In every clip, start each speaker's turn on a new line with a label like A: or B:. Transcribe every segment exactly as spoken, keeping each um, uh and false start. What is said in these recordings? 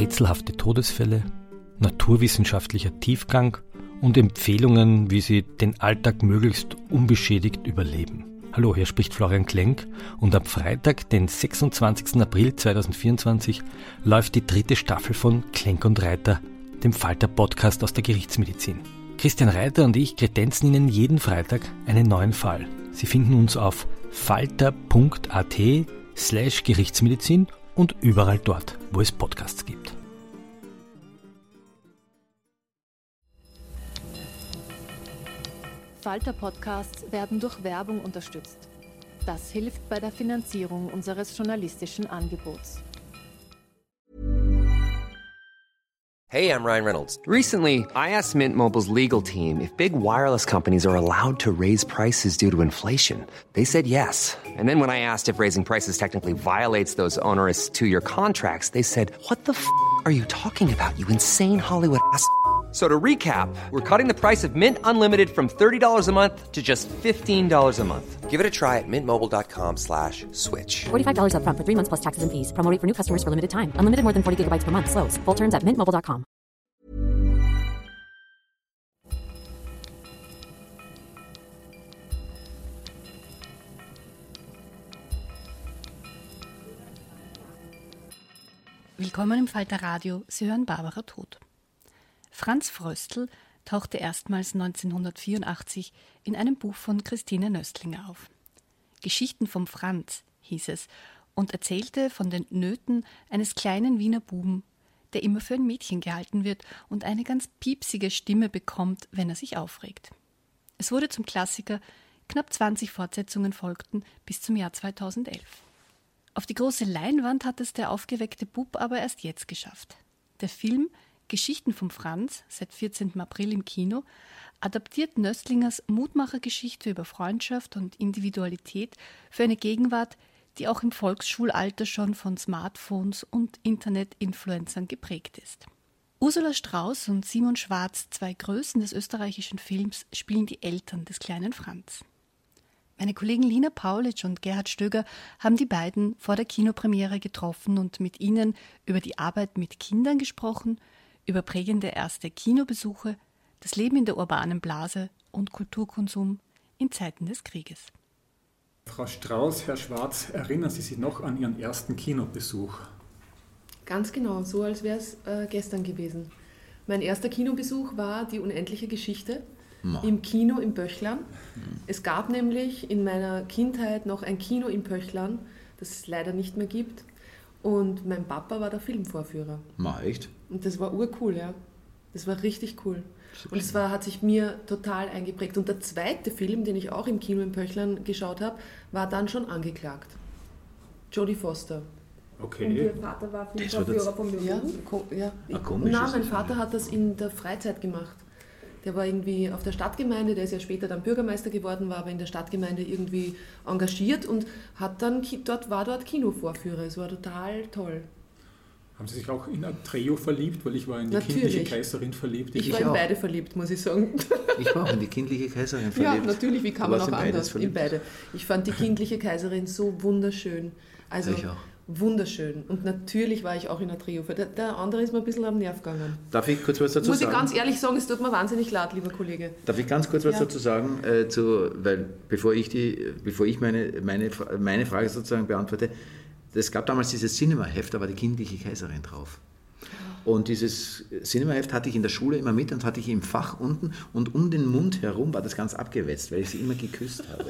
A: rätselhafte Todesfälle, naturwissenschaftlicher Tiefgang und Empfehlungen, wie Sie den Alltag möglichst unbeschädigt überleben. Hallo, hier spricht Florian Klenk und am Freitag, den sechsundzwanzigsten April zweitausendvierundzwanzig, läuft die dritte Staffel von Klenk und Reiter, dem Falter-Podcast aus der Gerichtsmedizin. Christian Reiter und ich kredenzen Ihnen jeden Freitag einen neuen Fall. Sie finden uns auf falter.at slash Gerichtsmedizin und überall dort, wo es Podcasts gibt.
B: Falter-Podcasts werden durch Werbung unterstützt. Das hilft bei der Finanzierung unseres journalistischen Angebots.
C: Hey, I'm Ryan Reynolds. Recently, I asked Mint Mobile's legal team if big wireless companies are allowed to raise prices due to inflation. They said yes. And then when I asked if raising prices technically violates those onerous two-year contracts, they said, what the f*** are you talking about, you insane Hollywood ass f- So to recap, we're cutting the price of Mint Unlimited from thirty dollars a month to just fifteen dollars a month. Give it a try at mintmobile.com slash switch.
D: forty-five dollars up front for three months plus taxes and fees. Promo rate for new customers for limited time. Unlimited more than forty gigabytes per month. Slows full terms at mint mobile dot com.
E: Willkommen im Falter Radio. Sie hören Barbara Todt. Franz Fröstl tauchte erstmals neunzehnhundertvierundachtzig in einem Buch von Christine Nöstlinger auf. Geschichten vom Franz hieß es und erzählte von den Nöten eines kleinen Wiener Buben, der immer für ein Mädchen gehalten wird und eine ganz piepsige Stimme bekommt, wenn er sich aufregt. Es wurde zum Klassiker, knapp zwanzig Fortsetzungen folgten bis zum Jahr zweitausendelf. Auf die große Leinwand hat es der aufgeweckte Bub aber erst jetzt geschafft. Der Film Geschichten vom Franz, seit vierzehnten April im Kino, adaptiert Nöstlingers Mutmachergeschichte über Freundschaft und Individualität für eine Gegenwart, die auch im Volksschulalter schon von Smartphones und Internet-Influencern geprägt ist. Ursula Strauß und Simon Schwarz, zwei Größen des österreichischen Films, spielen die Eltern des kleinen Franz. Meine Kollegen Lina Paulitsch und Gerhard Stöger haben die beiden vor der Kinopremiere getroffen und mit ihnen über die Arbeit mit Kindern gesprochen, über prägende erste Kinobesuche, das Leben in der urbanen Blase und Kulturkonsum in Zeiten des Krieges.
F: Frau Strauß, Herr Schwarz, erinnern Sie sich noch an Ihren ersten Kinobesuch?
G: Ganz genau, so als wäre es äh, gestern gewesen. Mein erster Kinobesuch war Die unendliche Geschichte no. im Kino in Pöchlern. Hm. Es gab nämlich in meiner Kindheit noch ein Kino in Pöchlern, das es leider nicht mehr gibt. Und mein Papa war der Filmvorführer.
H: Ma, echt?
G: Und das war urcool, ja. Das war richtig cool. Und es war, hat sich mir total eingeprägt. Und der zweite Film, den ich auch im Kino in Pöchlern geschaut habe, war dann schon angeklagt. Jodie Foster.
F: Okay.
G: Und ihr Vater war Filmvorführer von mir. Ja, ko- ja. Ich, nein, mein Vater hat das in der Freizeit gemacht. Der war irgendwie auf der Stadtgemeinde, der ist ja später dann Bürgermeister geworden, war aber in der Stadtgemeinde irgendwie engagiert und hat dann dort, war dort Kinovorführer. Es war total toll.
F: Haben Sie sich auch in Atreo verliebt? Weil ich war in die
G: natürlich.
F: kindliche Kaiserin verliebt.
G: Ich, ich war in auch. beide verliebt, muss ich sagen.
H: Ich war auch in die kindliche Kaiserin verliebt.
G: Ja, natürlich, wie kann man auch anders? In beide. Ich fand die kindliche Kaiserin so wunderschön. Also
H: ich auch.
G: Wunderschön. Und natürlich war ich auch in Atreo. Der, der andere ist mir ein bisschen am Nerv gegangen.
H: Darf ich kurz was dazu
G: Muss
H: sagen?
G: Muss ich ganz ehrlich sagen, es tut mir wahnsinnig leid, lieber Kollege.
H: Darf ich ganz kurz was ja. dazu sagen? Äh, zu, weil bevor ich, die, bevor ich meine, meine, meine Frage sozusagen beantworte, es gab damals dieses Cinema-Heft, da war die kindliche Kaiserin drauf. Und dieses Cinema-Heft hatte ich in der Schule immer mit und hatte ich im Fach unten und um den Mund herum war das ganz abgewetzt, weil ich sie immer geküsst habe.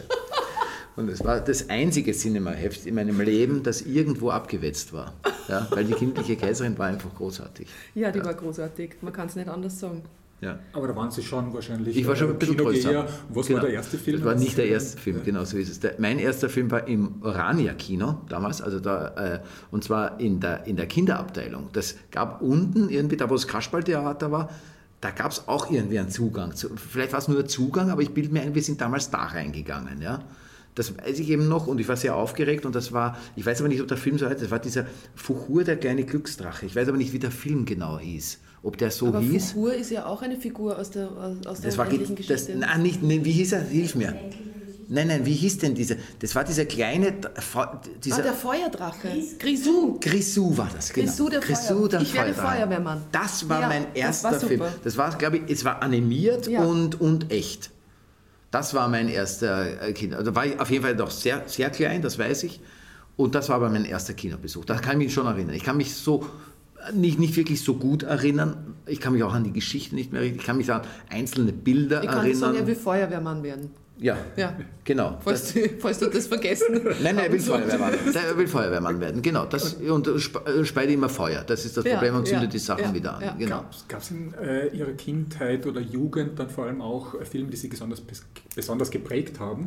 H: Und es war das einzige Cinema-Heft in meinem Leben, das irgendwo abgewetzt war. Ja, weil die kindliche Kaiserin war einfach großartig.
G: Ja, die
H: ja.
G: war großartig. Man kann es nicht anders sagen.
H: Ja.
F: Aber da waren Sie schon wahrscheinlich
H: ich war schon ein bisschen größer.
F: Was
H: genau.
F: war der erste Film?
H: Das war nicht der erste Film, ja. Genau so ist es. Der, mein erster Film war im Orania-Kino damals, also da, äh, und zwar in der, in der Kinderabteilung. Das gab unten, irgendwie da wo das Kasperltheater war, da gab es auch irgendwie einen Zugang. Zu, vielleicht war es nur Zugang, aber ich bilde mir ein, wir sind damals da reingegangen, ja. Das weiß ich eben noch und ich war sehr aufgeregt und das war, ich weiß aber nicht, ob der Film so heißt, das war dieser Fuchur, der kleine Glücksdrache. Ich weiß aber nicht, wie der Film genau hieß. Ob der so
G: aber
H: hieß.
G: Fuchur ist ja auch eine Figur aus der, aus der
H: das war
G: unendlichen Geschichte.
H: Das, nein, nicht, nee, wie hieß er? Hilf mir. Nein, nein, wie hieß denn dieser? Das war dieser kleine... Dieser
G: ah, der Feuerdrache. Grisou.
H: Grisou war das, genau.
G: Grisou der,
H: Grisou, der
G: ich werde Feuerwehrmann.
H: Das war
G: ja,
H: mein erster
G: das war
H: Film. Das war, glaube ich, es war animiert
G: ja.
H: und, und echt. Das war mein erster Kino. Da war ich auf jeden Fall noch sehr, sehr klein, das weiß ich. Und das war aber mein erster Kinobesuch. Da kann ich mich schon erinnern. Ich kann mich so... Nicht, nicht wirklich so gut erinnern. Ich kann mich auch an die Geschichte nicht mehr erinnern. Ich kann mich an einzelne Bilder
G: ich
H: erinnern.
G: Ich kann sagen, er will Feuerwehrmann werden.
H: Ja, ja. Genau.
G: Falls, das, falls du das vergessen hast.
H: Nein, nein, er will Feuerwehrmann, er will Feuerwehrmann werden. Genau. Das, und speide immer Feuer. Das ist das Problem ja, und zündet ja, die Sachen ja, wieder an. Ja. Genau.
F: Gab es in äh, Ihrer Kindheit oder Jugend dann vor allem auch äh, Filme, die Sie besonders, besonders geprägt haben?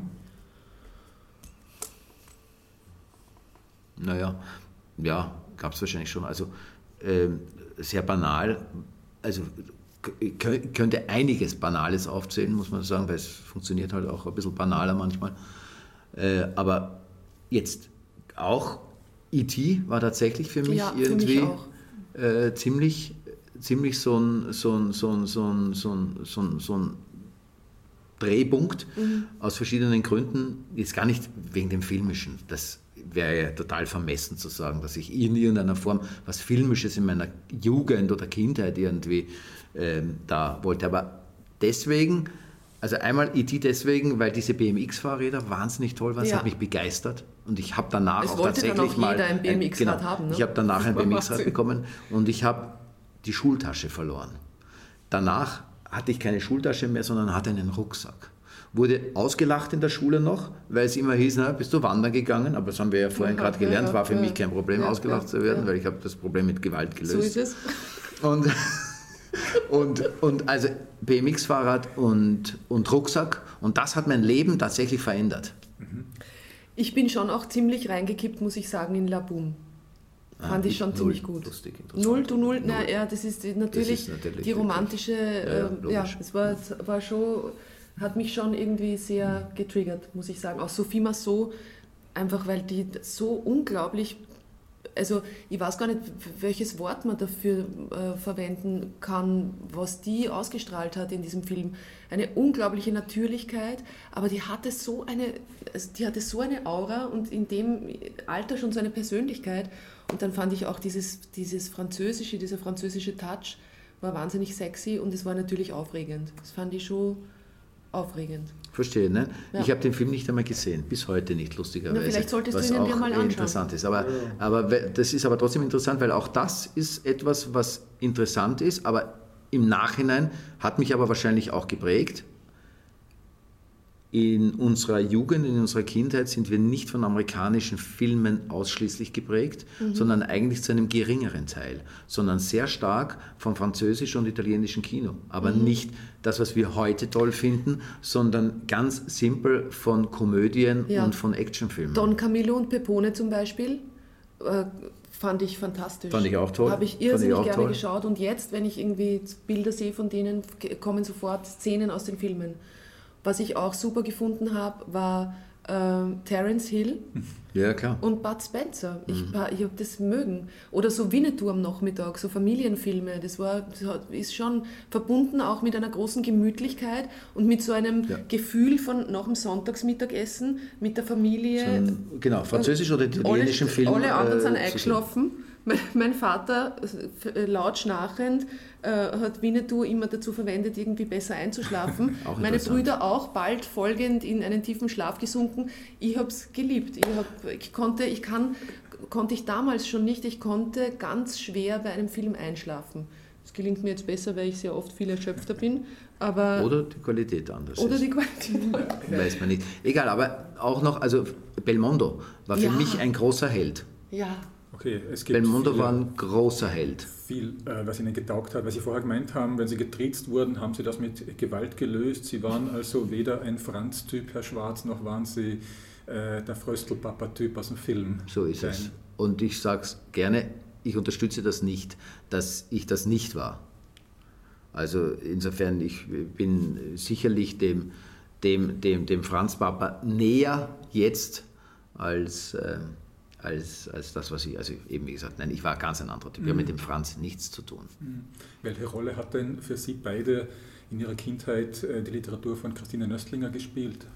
H: Naja, ja, gab es wahrscheinlich schon. Also sehr banal, also ich könnte einiges Banales aufzählen, muss man sagen, weil es funktioniert halt auch ein bisschen banaler manchmal. Aber jetzt auch E T war tatsächlich für mich ja, irgendwie für mich äh, ziemlich, ziemlich so ein, so ein, so ein, so ein, so ein, so ein, so ein Drehpunkt mhm. aus verschiedenen Gründen, jetzt gar nicht wegen dem Filmischen, das wäre ja total vermessen zu sagen, dass ich in irgendeiner Form was Filmisches in meiner Jugend oder Kindheit irgendwie ähm, da wollte. Aber deswegen, also einmal E T deswegen, weil diese B M X-Fahrräder wahnsinnig toll waren, es ja. hat mich begeistert. Und ich habe danach
G: es
H: auch
G: wollte
H: tatsächlich
G: dann auch jeder ein B M X-Rad
H: genau,
G: haben. Ne?
H: Ich habe danach ein B M X-Rad bekommen und ich habe die Schultasche verloren. Danach hatte ich keine Schultasche mehr, sondern hatte einen Rucksack. Wurde ausgelacht in der Schule noch, weil es immer hieß, na, bist du wandern gegangen? Aber das haben wir ja vorhin ja, gerade gelernt, ja, war für ja, mich kein Problem, ja, ausgelacht ja, zu werden, ja. weil ich habe das Problem mit Gewalt gelöst. So ist es. Und, und, und also B M X-Fahrrad und, und Rucksack. Und das hat mein Leben tatsächlich verändert.
G: Ich bin schon auch ziemlich reingekippt, muss ich sagen, in La Boom. Fand ah, ich schon null, ziemlich gut. Lustig, null zu null, na ja, das ist natürlich, das ist natürlich die romantische, wirklich, ja, äh, ja, es war, war schon... hat mich schon irgendwie sehr getriggert, muss ich sagen. Auch Sophie Marceau, einfach weil die so unglaublich, also ich weiß gar nicht, welches Wort man dafür äh, verwenden kann, was die ausgestrahlt hat in diesem Film. Eine unglaubliche Natürlichkeit, aber die hatte so eine, also die hatte so eine Aura und in dem Alter schon so eine Persönlichkeit. Und dann fand ich auch dieses, dieses französische, dieser französische Touch war wahnsinnig sexy und es war natürlich aufregend. Das fand ich schon aufregend.
H: Verstehe, ne? Ja. Ich habe den Film nicht einmal gesehen, bis heute nicht, lustigerweise.
G: Na, vielleicht solltest
H: was
G: du ihn
H: auch
G: dir mal anschauen.
H: Interessant ist. Aber, aber das ist aber trotzdem interessant, weil auch das ist etwas, was interessant ist, aber im Nachhinein hat mich aber wahrscheinlich auch geprägt. In unserer Jugend, in unserer Kindheit sind wir nicht von amerikanischen Filmen ausschließlich geprägt, mhm. sondern eigentlich zu einem geringeren Teil, sondern sehr stark vom französischen und italienischen Kino. Aber mhm. nicht das, was wir heute toll finden, sondern ganz simpel von Komödien ja. und von Actionfilmen.
G: Don Camillo und Pepone zum Beispiel äh, fand ich fantastisch.
H: Fand ich auch toll.
G: Habe ich irrsinnig ich gerne toll. geschaut und jetzt, wenn ich irgendwie Bilder sehe von denen, kommen sofort Szenen aus den Filmen. Was ich auch super gefunden habe, war äh, Terence Hill
H: ja, klar.
G: und Bud Spencer. Ich, mhm. ich habe das mögen. Oder so Winnetou am Nachmittag, so Familienfilme. Das, war, das ist schon verbunden auch mit einer großen Gemütlichkeit und mit so einem ja. Gefühl von nach dem Sonntagsmittagessen mit der Familie. So ein,
H: genau, französisch oder italienischen Film.
G: Alle anderen äh, sind eingeschlafen. Mein, mein Vater, laut schnarchend, äh, hat Winnetou immer dazu verwendet, irgendwie besser einzuschlafen. Meine Brüder auch, bald folgend in einen tiefen Schlaf gesunken. Ich habe es geliebt. Ich, hab, ich, konnte, ich kann, konnte ich damals schon nicht. Ich konnte ganz schwer bei einem Film einschlafen. Das gelingt mir jetzt besser, weil ich sehr oft viel erschöpfter bin. Aber
H: oder die Qualität anders
G: Oder
H: ist.
G: die Qualität.
H: Weiß man nicht. Egal, aber auch noch, also Belmondo war für ja. mich ein großer Held.
G: Ja.
F: Okay, es gibt
H: Belmondo
F: viele,
H: war ein großer Held.
F: Viel, äh, was Ihnen getaugt hat, weil Sie vorher gemeint haben, wenn Sie getriezt wurden, haben Sie das mit Gewalt gelöst. Sie waren also weder ein Franz-Typ, Herr Schwarz, noch waren Sie äh, der Fröstel-Papa-Typ aus dem Film.
H: So ist Dein. es. Und ich sage es gerne, ich unterstütze das nicht, dass ich das nicht war. Also insofern, ich bin sicherlich dem, dem, dem, dem Franz-Papa näher jetzt als... Äh, Als, als das, was ich, also eben wie gesagt, nein, ich war ganz ein anderer Typ. Ich mhm. habe mit dem Franz nichts zu tun.
F: Mhm. Welche Rolle hat denn für Sie beide in Ihrer Kindheit die Literatur von Christine Nöstlinger gespielt?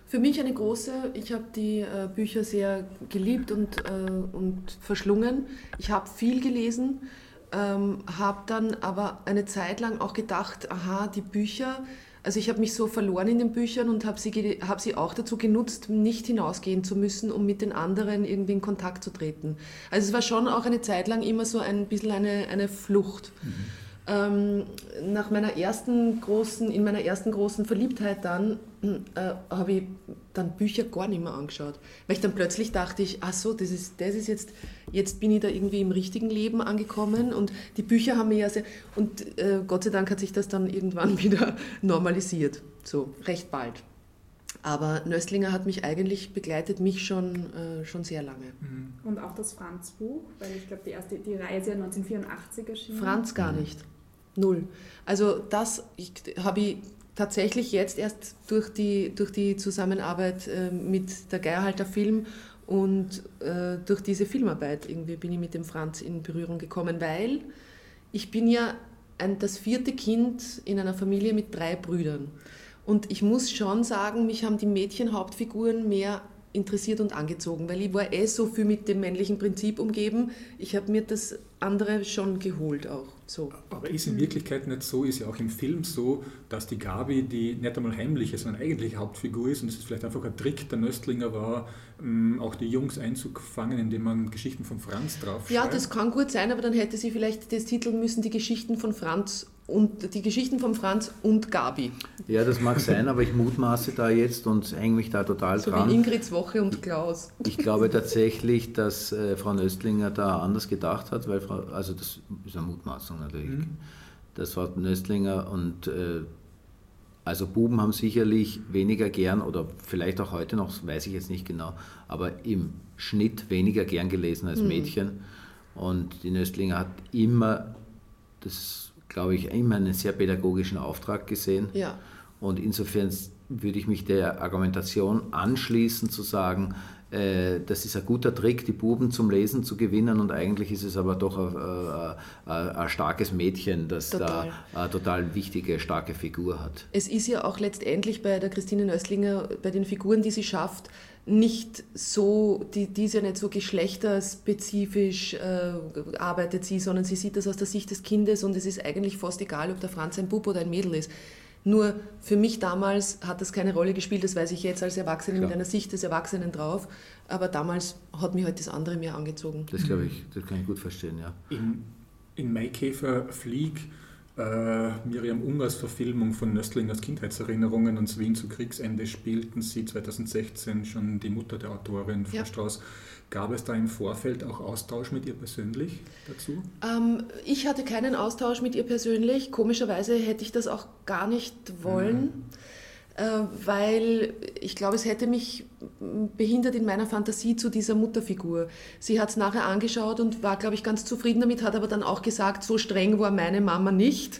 G: Für mich eine große, ich habe die äh, Bücher sehr geliebt und, äh, und verschlungen. Ich habe viel gelesen, ähm, habe dann aber eine Zeit lang auch gedacht, aha, die Bücher, also ich habe mich so verloren in den Büchern und habe sie, hab sie auch dazu genutzt, nicht hinausgehen zu müssen, um mit den anderen irgendwie in Kontakt zu treten. Also es war schon auch eine Zeit lang immer so ein bisschen eine, eine Flucht. Mhm. Ähm, nach meiner ersten großen, in meiner ersten großen Verliebtheit dann äh, habe ich dann Bücher gar nicht mehr angeschaut, weil ich dann plötzlich dachte ich, ach so, das ist, das ist jetzt, jetzt bin ich da irgendwie im richtigen Leben angekommen und die Bücher haben mir ja sehr, und äh, Gott sei Dank hat sich das dann irgendwann wieder normalisiert, so recht bald. Aber Nöstlinger hat mich eigentlich begleitet, mich schon, äh, schon sehr lange.
I: Und auch das Franz-Buch, weil ich glaube, die erste, die Reihe ist ja neunzehnhundertvierundachtzig erschienen.
G: Franz gar nicht. Null. Also das habe ich tatsächlich jetzt erst durch die, durch die Zusammenarbeit äh, mit der Geierhalter Film und äh, durch diese Filmarbeit irgendwie bin ich mit dem Franz in Berührung gekommen, weil ich bin ja ein, das vierte Kind in einer Familie mit drei Brüdern. Und ich muss schon sagen, mich haben die Mädchenhauptfiguren mehr interessiert und angezogen, weil ich war eh so viel mit dem männlichen Prinzip umgeben. Ich habe mir das andere schon geholt auch. So.
F: Aber ist in Wirklichkeit nicht so, ist ja auch im Film so, dass die Gabi, die nicht einmal heimliche, sondern eigentliche Hauptfigur ist und es ist vielleicht einfach ein Trick der Nöstlinger war, auch die Jungs einzufangen, indem man Geschichten von Franz draufschreibt.
G: Ja, das kann gut sein, aber dann hätte sie vielleicht das titeln müssen, die Geschichten von Franz und die Geschichten von Franz und Gabi.
H: Ja, das mag sein, aber ich mutmaße da jetzt und hänge mich da total
G: so
H: dran.
G: So wie Ingrids Woche und Klaus.
H: Ich glaube tatsächlich, dass äh, Frau Nöstlinger da anders gedacht hat, weil Frau, also das ist eine Mutmaßung natürlich, mhm. dass Frau Nöstlinger und äh, also Buben haben sicherlich weniger gern oder vielleicht auch heute noch, weiß ich jetzt nicht genau, aber im Schnitt weniger gern gelesen als mhm. Mädchen. Und die Nöstlinger hat immer, das glaube ich, immer einen sehr pädagogischen Auftrag gesehen.
G: Ja.
H: Und insofern würde ich mich der Argumentation anschließen, zu sagen, äh, das ist ein guter Trick, die Buben zum Lesen zu gewinnen und eigentlich ist es aber doch ein, ein, ein starkes Mädchen, das total. da eine total wichtige, starke Figur hat.
G: Es ist ja auch letztendlich bei der Christine Nöstlinger, bei den Figuren, die sie schafft, nicht so, die, die ist ja nicht so geschlechterspezifisch äh, arbeitet sie, sondern sie sieht das aus der Sicht des Kindes und es ist eigentlich fast egal, ob der Franz ein Bub oder ein Mädel ist. Nur für mich damals hat das keine Rolle gespielt, das weiß ich jetzt als Erwachsene Klar. mit einer Sicht des Erwachsenen drauf, aber damals hat mich halt das andere mehr angezogen.
H: Das glaube ich, das kann ich gut verstehen, ja.
F: In, in Maikäfer Flieg, äh, Miriam Ungers Verfilmung von Nöstlingers Kindheitserinnerungen ans Wien zu Kriegsende, spielten Sie zweitausendsechzehn schon die Mutter der Autorin, Frau ja. Strauß. Gab es da im Vorfeld auch Austausch mit ihr persönlich dazu? Ähm,
G: ich hatte keinen Austausch mit ihr persönlich. Komischerweise hätte ich das auch gar nicht wollen, mhm. äh, weil ich glaube, es hätte mich behindert in meiner Fantasie zu dieser Mutterfigur. Sie hat es nachher angeschaut und war, glaube ich, ganz zufrieden damit, hat aber dann auch gesagt, so streng war meine Mama nicht.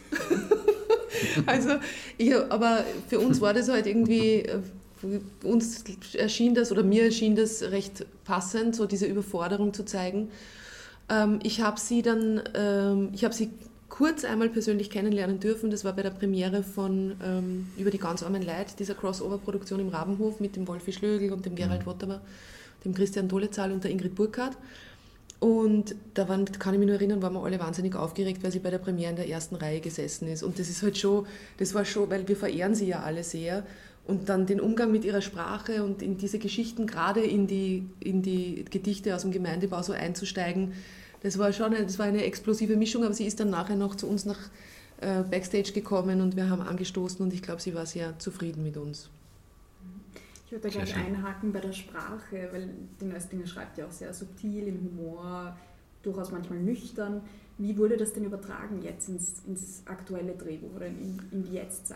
G: also, ich, aber für uns war das halt irgendwie... Uns erschien das, oder mir erschien das recht passend, so diese Überforderung zu zeigen. Ähm, ich habe sie dann, ähm, ich habe sie kurz einmal persönlich kennenlernen dürfen, das war bei der Premiere von ähm, Über die ganz armen Leid, dieser Crossover-Produktion im Rabenhof mit dem Wolfi Schlögl und dem Gerald Wotterer, dem Christian Dolezahl und der Ingrid Burkhardt. Und da waren, kann ich mich nur erinnern, waren wir alle wahnsinnig aufgeregt, weil sie bei der Premiere in der ersten Reihe gesessen ist. Und das ist halt schon, das war schon, weil wir verehren sie ja alle sehr. Und dann den Umgang mit ihrer Sprache und in diese Geschichten, gerade in die, in die Gedichte aus dem Gemeindebau so einzusteigen, das war schon eine, das war eine explosive Mischung, aber sie ist dann nachher noch zu uns nach äh, Backstage gekommen und wir haben angestoßen und ich glaube, sie war sehr zufrieden mit uns.
I: Ich würde da gleich einhaken bei der Sprache, weil die Nöstlinger schreibt ja auch sehr subtil, im Humor, durchaus manchmal nüchtern. Wie wurde das denn übertragen jetzt ins, ins aktuelle Drehbuch oder in, in die Jetztzeit?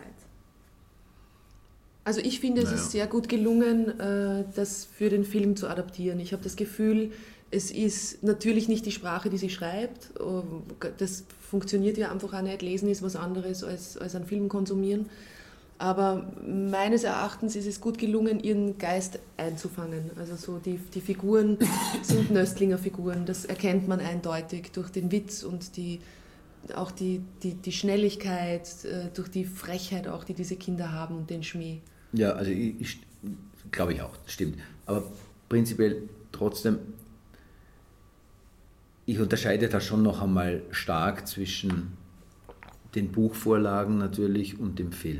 G: Also ich finde, es
H: naja.
G: ist sehr gut gelungen, das für den Film zu adaptieren. Ich habe das Gefühl, es ist natürlich nicht die Sprache, die sie schreibt. Das funktioniert ja einfach auch nicht. Lesen ist was anderes als, als einen Film konsumieren. Aber meines Erachtens ist es gut gelungen, ihren Geist einzufangen. Also so die, die Figuren sind Nöstlinger Figuren. Das erkennt man eindeutig durch den Witz und die, auch die, die, die Schnelligkeit, durch die Frechheit auch, die diese Kinder haben und den Schmäh.
H: Ja, also ich, ich glaube ich auch, stimmt. Aber prinzipiell trotzdem, ich unterscheide da schon noch einmal stark zwischen den Buchvorlagen natürlich und dem Film.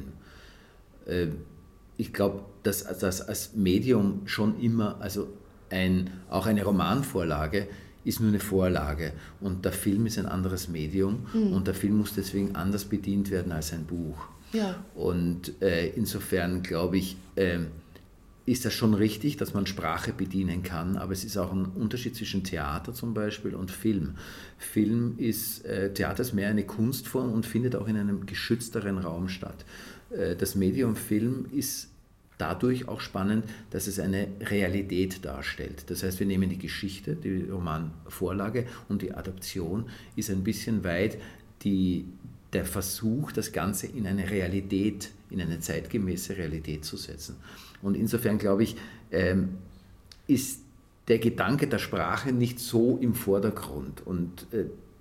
H: Ich glaube, dass das als Medium schon immer, also ein, auch eine Romanvorlage ist nur eine Vorlage und der Film ist ein anderes Medium mhm. und der Film muss deswegen anders bedient werden als ein Buch. Ja. Und äh, insofern glaube ich, äh, ist das schon richtig, dass man Sprache bedienen kann, aber es ist auch ein Unterschied zwischen Theater zum Beispiel und Film. Film ist, äh, Theater ist mehr eine Kunstform und findet auch in einem geschützteren Raum statt. Äh, das Medium Film ist dadurch auch spannend, dass es eine Realität darstellt. Das heißt, wir nehmen die Geschichte, die Romanvorlage und die Adaption ist ein bisschen weit die, der Versuch, das Ganze in eine Realität, in eine zeitgemäße Realität zu setzen. Und insofern, glaube ich, ähm, ist der Gedanke der Sprache nicht so im Vordergrund und äh,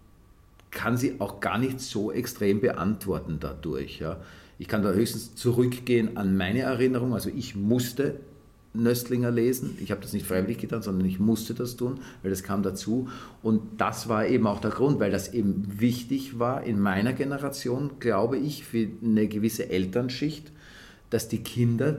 H: kann sie auch gar nicht so extrem beantworten dadurch. Ja. Ich kann da höchstens zurückgehen an meine Erinnerung, also ich musste Nöstlinger lesen, ich habe das nicht freiwillig getan, sondern ich musste das tun, weil das kam dazu und das war eben auch der Grund, weil das eben wichtig war in meiner Generation, glaube ich, für eine gewisse Elternschicht, dass die Kinder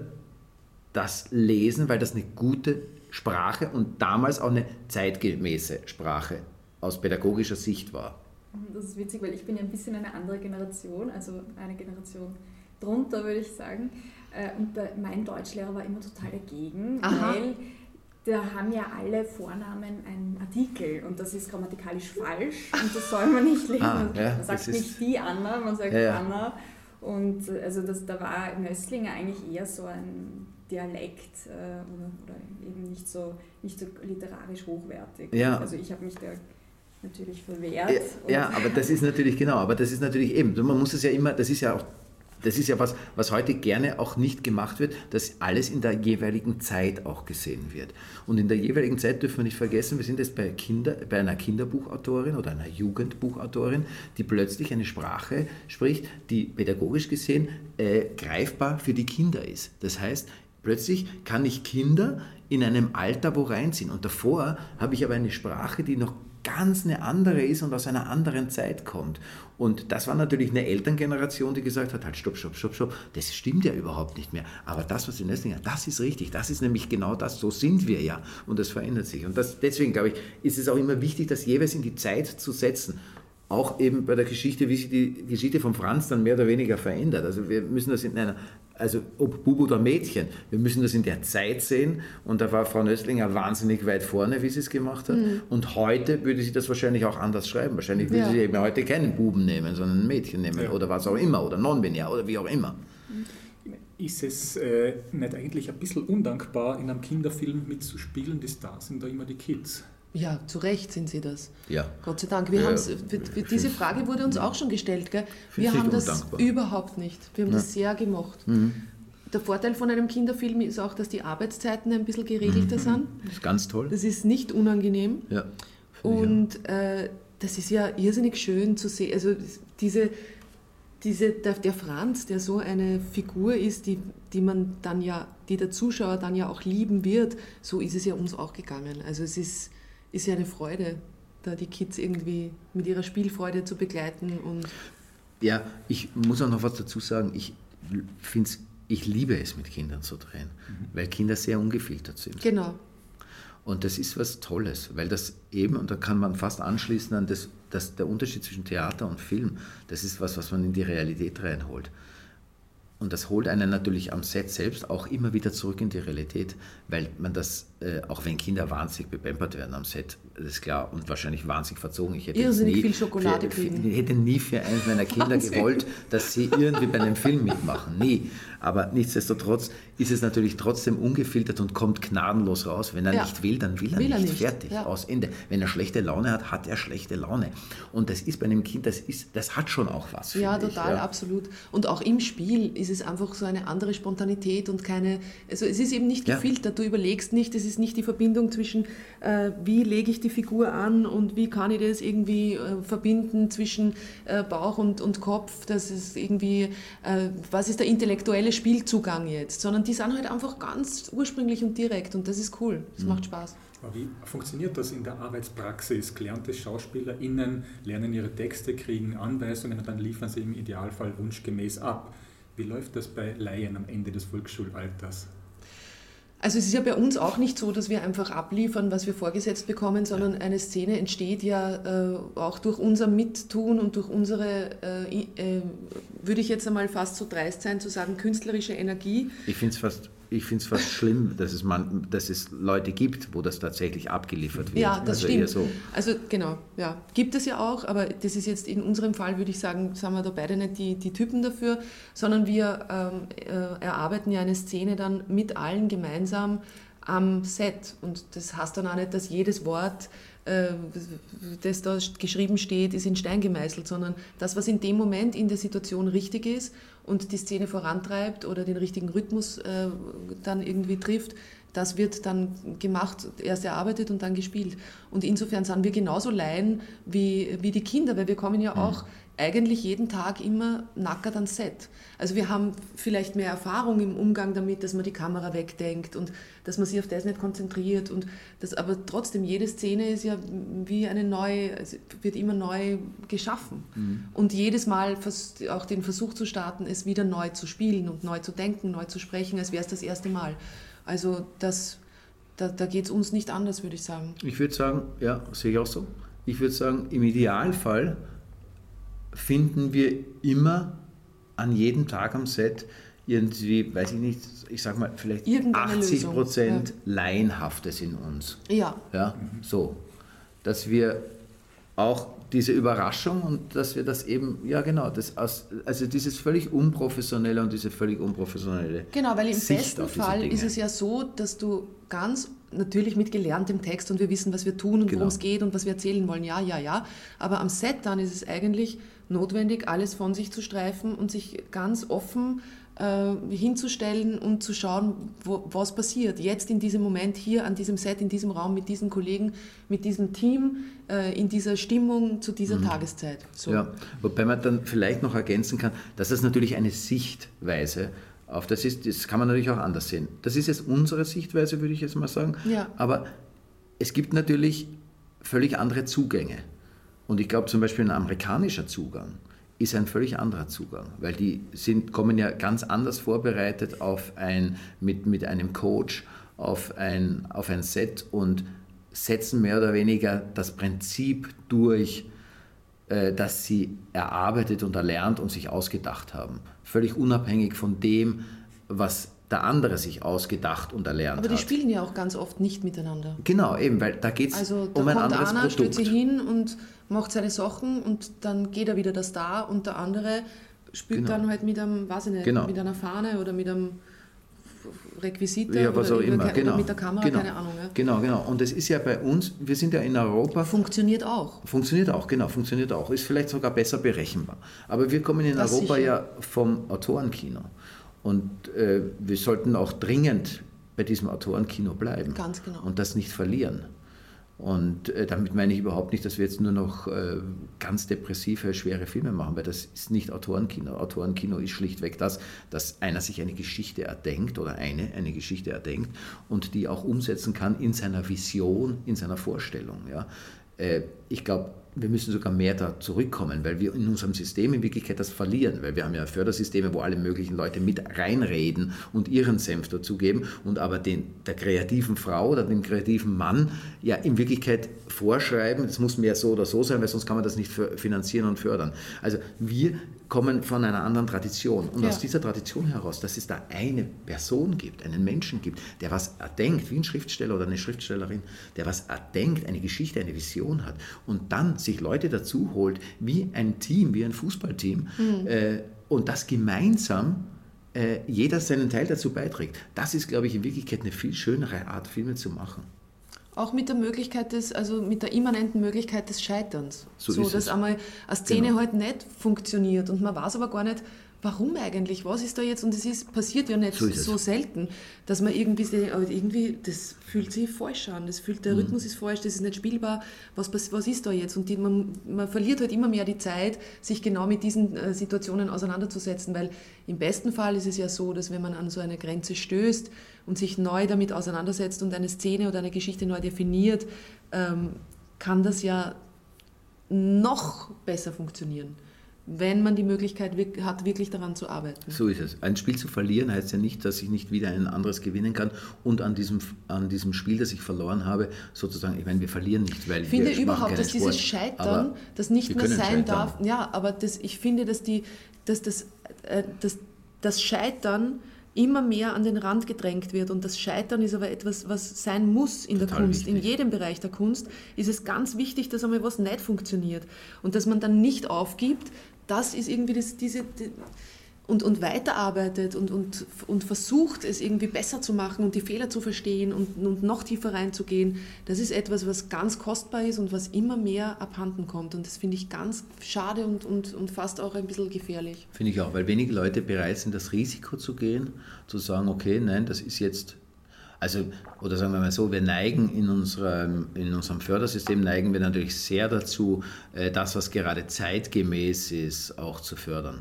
H: das lesen, weil das eine gute Sprache und damals auch eine zeitgemäße Sprache aus pädagogischer Sicht war.
I: Das ist witzig, weil ich bin ja ein bisschen eine andere Generation, also eine Generation drunter, würde ich sagen. Und mein Deutschlehrer war immer total dagegen, Aha. weil da haben ja alle Vornamen einen Artikel und das ist grammatikalisch falsch und das soll man nicht lesen. Ah, ja, man sagt nicht die Anna, man sagt ja, ja. Anna. Und also das, da war Nöstlinger eigentlich eher so ein Dialekt äh, oder, oder eben nicht so, nicht so literarisch hochwertig.
H: Ja.
I: Also ich habe mich da natürlich verwehrt.
H: Ja, ja, aber das ist natürlich, genau, aber das ist natürlich eben, man muss es ja immer, das ist ja auch, das ist ja was, was heute gerne auch nicht gemacht wird, dass alles in der jeweiligen Zeit auch gesehen wird. Und in der jeweiligen Zeit dürfen wir nicht vergessen, wir sind jetzt bei, Kinder, bei einer Kinderbuchautorin oder einer Jugendbuchautorin, die plötzlich eine Sprache spricht, die pädagogisch gesehen äh, greifbar für die Kinder ist. Das heißt, plötzlich kann ich Kinder in einem Alter wo reinziehen. Und davor habe ich aber eine Sprache, die noch ganz eine andere ist und aus einer anderen Zeit kommt. Und das war natürlich eine Elterngeneration, die gesagt hat, halt stopp, stopp, stopp, stopp, das stimmt ja überhaupt nicht mehr. Aber das, was die Nöstlinger, das ist richtig, das ist nämlich genau das, so sind wir ja. Und das verändert sich. Und das, deswegen, glaube ich, ist es auch immer wichtig, das jeweils in die Zeit zu setzen. Auch eben bei der Geschichte, wie sich die Geschichte von Franz dann mehr oder weniger verändert. Also wir müssen das in einer, also ob Bub oder Mädchen, wir müssen das in der Zeit sehen und da war Frau Nöstlinger wahnsinnig weit vorne, wie sie es gemacht hat. Mhm. Und heute würde sie das wahrscheinlich auch anders schreiben. Wahrscheinlich würde ja. sie eben heute keinen Buben nehmen, sondern ein Mädchen nehmen ja. oder was auch immer oder non-binär oder wie auch immer.
F: Ist es äh, nicht eigentlich ein bisschen undankbar, in einem Kinderfilm mitzuspielen? Die Stars sind da immer die Kids.
G: Ja, zu Recht sind sie das.
H: Ja.
G: Gott sei Dank. Wir ja, haben's, für, für diese Frage wurde uns ja. auch schon gestellt. Gell? Wir haben das undankbar. Überhaupt nicht. Wir haben ja. das sehr gemocht. Mhm. Der Vorteil von einem Kinderfilm ist auch, dass die Arbeitszeiten ein bisschen geregelter mhm. sind.
H: Das ist ganz toll.
G: Das ist nicht unangenehm.
H: Ja,
G: und äh, das ist ja irrsinnig schön zu sehen. Also diese, diese, der, der Franz, der so eine Figur ist, die, die man dann ja, die der Zuschauer dann ja auch lieben wird, so ist es ja uns auch gegangen. Also es ist ist ja eine Freude, da die Kids irgendwie mit ihrer Spielfreude zu begleiten. Und
H: ja, ich muss auch noch was dazu sagen. Ich find's, ich liebe es, mit Kindern zu drehen, mhm. weil Kinder sehr ungefiltert sind.
G: Genau.
H: Und das ist was Tolles, weil das eben, und da kann man fast anschließen an das, das, der Unterschied zwischen Theater und Film, das ist was, was man in die Realität reinholt. Und das holt einen natürlich am Set selbst auch immer wieder zurück in die Realität, weil man das, äh, auch wenn Kinder wahnsinnig bepampert werden am Set, das ist klar, und wahrscheinlich wahnsinnig verzogen. Ich hätte
G: irrsinnig
H: nie
G: viel Schokolade
H: für, für, hätte nie für eins meiner Kinder Wahnsinn. gewollt, dass sie irgendwie bei einem Film mitmachen. Nie. Aber nichtsdestotrotz ist es natürlich trotzdem ungefiltert und kommt gnadenlos raus. Wenn er ja. nicht will, dann will er, will nicht. er nicht. Fertig, ja. aus Ende. Wenn er schlechte Laune hat, hat er schlechte Laune. Und das ist bei einem Kind, das, ist, das hat schon auch was.
G: Ja, total, ich, ja. absolut. Und auch im Spiel ist es einfach so eine andere Spontanität und keine, also es ist eben nicht gefiltert. Ja. Du überlegst nicht, es ist nicht die Verbindung zwischen, äh, wie lege ich die Figur an und wie kann ich das irgendwie äh, verbinden zwischen äh, Bauch und, und Kopf, das ist irgendwie, äh, was ist der intellektuelle Spielzugang jetzt, sondern die sind halt einfach ganz ursprünglich und direkt und das ist cool, das mhm. macht Spaß.
F: Aber wie funktioniert das in der Arbeitspraxis? Gelernte SchauspielerInnen lernen ihre Texte, kriegen Anweisungen und dann liefern sie im Idealfall wunschgemäß ab. Wie läuft das bei Laien am Ende des Volksschulalters?
G: Also es ist ja bei uns auch nicht so, dass wir einfach abliefern, was wir vorgesetzt bekommen, sondern eine Szene entsteht ja äh, auch durch unser Mittun und durch unsere, äh, äh, würde ich jetzt einmal fast so dreist sein, zu sagen, künstlerische Energie.
H: Ich finde es fast... Ich finde es fast schlimm, dass es, man, dass es Leute gibt, wo das tatsächlich abgeliefert wird.
G: Ja, das
H: also
G: stimmt.
H: Eher so.
G: Also genau, ja, gibt es ja auch, aber das ist jetzt in unserem Fall, würde ich sagen, sind wir da beide nicht die, die Typen dafür, sondern wir ähm, äh, erarbeiten ja eine Szene dann mit allen gemeinsam am Set. Und das heißt dann auch nicht, dass jedes Wort, äh, das da geschrieben steht, ist in Stein gemeißelt, sondern das, was in dem Moment in der Situation richtig ist, und die Szene vorantreibt oder den richtigen Rhythmus äh, dann irgendwie trifft, das wird dann gemacht, erst erarbeitet und dann gespielt. Und insofern sind wir genauso Laien wie, wie die Kinder, weil wir kommen ja auch mhm. eigentlich jeden Tag immer nackert ans Set. Also wir haben vielleicht mehr Erfahrung im Umgang damit, dass man die Kamera wegdenkt und dass man sich auf das nicht konzentriert. Und das, aber trotzdem, jede Szene ist ja wie eine neue, also wird immer neu geschaffen. Mhm. Und jedes Mal auch den Versuch zu starten, es wieder neu zu spielen und neu zu denken, neu zu sprechen, als wäre es das erste Mal. Also das, da, da geht es uns nicht anders, würde ich sagen.
H: Ich würde sagen, ja, sehe ich auch so. Ich würde sagen, im Idealfall finden wir immer an jedem Tag am Set irgendwie, weiß ich nicht, ich sag mal, vielleicht achtzig Prozent ja. Laienhaftes in uns.
G: Ja.
H: Ja, so. Dass wir auch diese Überraschung und dass wir das eben, ja genau, das aus, also dieses völlig unprofessionelle und diese völlig unprofessionelle
G: Genau, weil im
H: Sicht
G: besten Fall
H: Dinge.
G: ist es ja so, dass du ganz natürlich mit gelerntem Text und wir wissen, was wir tun und
H: genau.
G: worum es geht und was wir erzählen wollen, ja, ja, ja, aber am Set dann ist es eigentlich notwendig, alles von sich zu streifen und sich ganz offen äh, hinzustellen und zu schauen, wo, was passiert. Jetzt in diesem Moment, hier an diesem Set, in diesem Raum, mit diesen Kollegen, mit diesem Team, äh, in dieser Stimmung zu dieser mhm. Tageszeit. So.
H: Ja, wobei man dann vielleicht noch ergänzen kann, dass das natürlich eine Sichtweise auf das ist, das kann man natürlich auch anders sehen. Das ist jetzt unsere Sichtweise, würde ich jetzt mal sagen.
G: Ja.
H: Aber es gibt natürlich völlig andere Zugänge. Und ich glaube zum Beispiel ein amerikanischer Zugang ist ein völlig anderer Zugang, weil die sind, kommen ja ganz anders vorbereitet auf ein, mit, mit einem Coach auf ein, auf ein Set und setzen mehr oder weniger das Prinzip durch, äh, das sie erarbeitet und erlernt und sich ausgedacht haben. Völlig unabhängig von dem, was der andere sich ausgedacht und erlernt hat.
G: Aber die
H: hat.
G: spielen ja auch ganz oft nicht miteinander.
H: Genau, eben, weil da geht es
G: also, da
H: um ein anderes
G: einer,
H: Produkt.
G: stellt sich hin und macht seine Sachen und dann geht er wieder der Star und der andere spielt genau. dann halt mit einem, weiß ich nicht, genau. mit einer Fahne oder mit einem Requisite
H: ja, was
G: oder,
H: auch immer.
G: Oder
H: genau.
G: mit der Kamera,
H: genau.
G: keine Ahnung. Ja.
H: Genau, genau. Und es ist ja bei uns, wir sind ja in Europa...
G: Funktioniert auch.
H: Funktioniert auch, genau, funktioniert auch. Ist vielleicht sogar besser berechenbar. Aber wir kommen in das Europa sicher. ja vom Autorenkino. Und äh, wir sollten auch dringend bei diesem Autorenkino bleiben.
G: Ganz genau.
H: Und das nicht verlieren. Und äh, damit meine ich überhaupt nicht, dass wir jetzt nur noch äh, ganz depressive, schwere Filme machen, weil das ist nicht Autorenkino. Autorenkino ist schlichtweg das, dass einer sich eine Geschichte erdenkt oder eine eine Geschichte erdenkt und die auch umsetzen kann in seiner Vision, in seiner Vorstellung. Ja. Äh, ich glaube, wir müssen sogar mehr da zurückkommen, weil wir in unserem System in Wirklichkeit das verlieren, weil wir haben ja Fördersysteme, wo alle möglichen Leute mit reinreden und ihren Senf dazugeben und aber den, der kreativen Frau oder dem kreativen Mann ja in Wirklichkeit vorschreiben, es muss mehr so oder so sein, weil sonst kann man das nicht finanzieren und fördern. Also wir kommen von einer anderen Tradition und ja. aus dieser Tradition heraus, dass es da eine Person gibt, einen Menschen gibt, der was erdenkt, wie ein Schriftsteller oder eine Schriftstellerin, der was erdenkt, eine Geschichte, eine Vision hat und dann sich Leute dazu holt, wie ein Team, wie ein Fußballteam mhm. äh, und das gemeinsam äh, jeder seinen Teil dazu beiträgt. Das ist, glaube ich, in Wirklichkeit eine viel schönere Art, Filme zu machen.
G: Auch mit der Möglichkeit des, also mit der immanenten Möglichkeit des Scheiterns.
H: So,
G: so
H: ist
G: dass
H: es.
G: einmal eine Szene
H: genau.
G: halt nicht funktioniert und man weiß aber gar nicht, warum eigentlich? Was ist da jetzt? Und es ist, passiert ja nicht
H: so,
G: so selten, dass man irgendwie, irgendwie, das fühlt sich falsch an, das fühlt, der mhm. Rhythmus ist falsch, das ist nicht spielbar, was, was ist da jetzt? Und die, man, man verliert halt immer mehr die Zeit, sich genau mit diesen äh, Situationen auseinanderzusetzen, weil im besten Fall ist es ja so, dass wenn man an so eine Grenze stößt und sich neu damit auseinandersetzt und eine Szene oder eine Geschichte neu definiert, ähm, kann das ja noch besser funktionieren, wenn man die Möglichkeit hat, wirklich daran zu arbeiten.
H: So ist es. Ein Spiel zu verlieren heißt ja nicht, dass ich nicht wieder ein anderes gewinnen kann und an diesem, an diesem Spiel, das ich verloren habe, sozusagen, ich meine, wir verlieren nicht, weil
G: ich finde
H: wir
G: überhaupt, dass dieses Scheitern, das nicht mehr sein
H: scheitern.
G: darf, ja, aber das, ich finde, dass, die, dass das, äh, das, das Scheitern immer mehr an den Rand gedrängt wird. Und das Scheitern ist aber etwas, was sein muss in Total der Kunst. Wichtig. In jedem Bereich der Kunst ist es ganz wichtig, dass einmal was nicht funktioniert. Und dass man dann nicht aufgibt, das ist irgendwie das, diese... Die, und, und weiterarbeitet und, und, und versucht, es irgendwie besser zu machen und die Fehler zu verstehen und, und noch tiefer reinzugehen, das ist etwas, was ganz kostbar ist und was immer mehr abhanden kommt. Und das finde ich ganz schade und, und, und fast auch ein bisschen gefährlich.
H: Finde ich auch, weil wenige Leute bereit sind, das Risiko zu gehen, zu sagen, okay, nein, das ist jetzt... Also, oder sagen wir mal so, wir neigen in unserem, in unserem Fördersystem, neigen wir natürlich sehr dazu, das, was gerade zeitgemäß ist, auch zu fördern.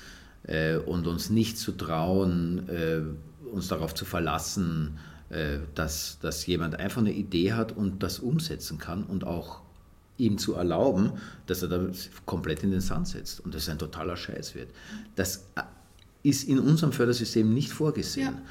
H: Und uns nicht zu trauen, uns darauf zu verlassen, dass, dass jemand einfach eine Idee hat und das umsetzen kann und auch ihm zu erlauben, dass er da komplett in den Sand setzt und das ein totaler Scheiß wird. Das ist in unserem Fördersystem nicht vorgesehen. Ja.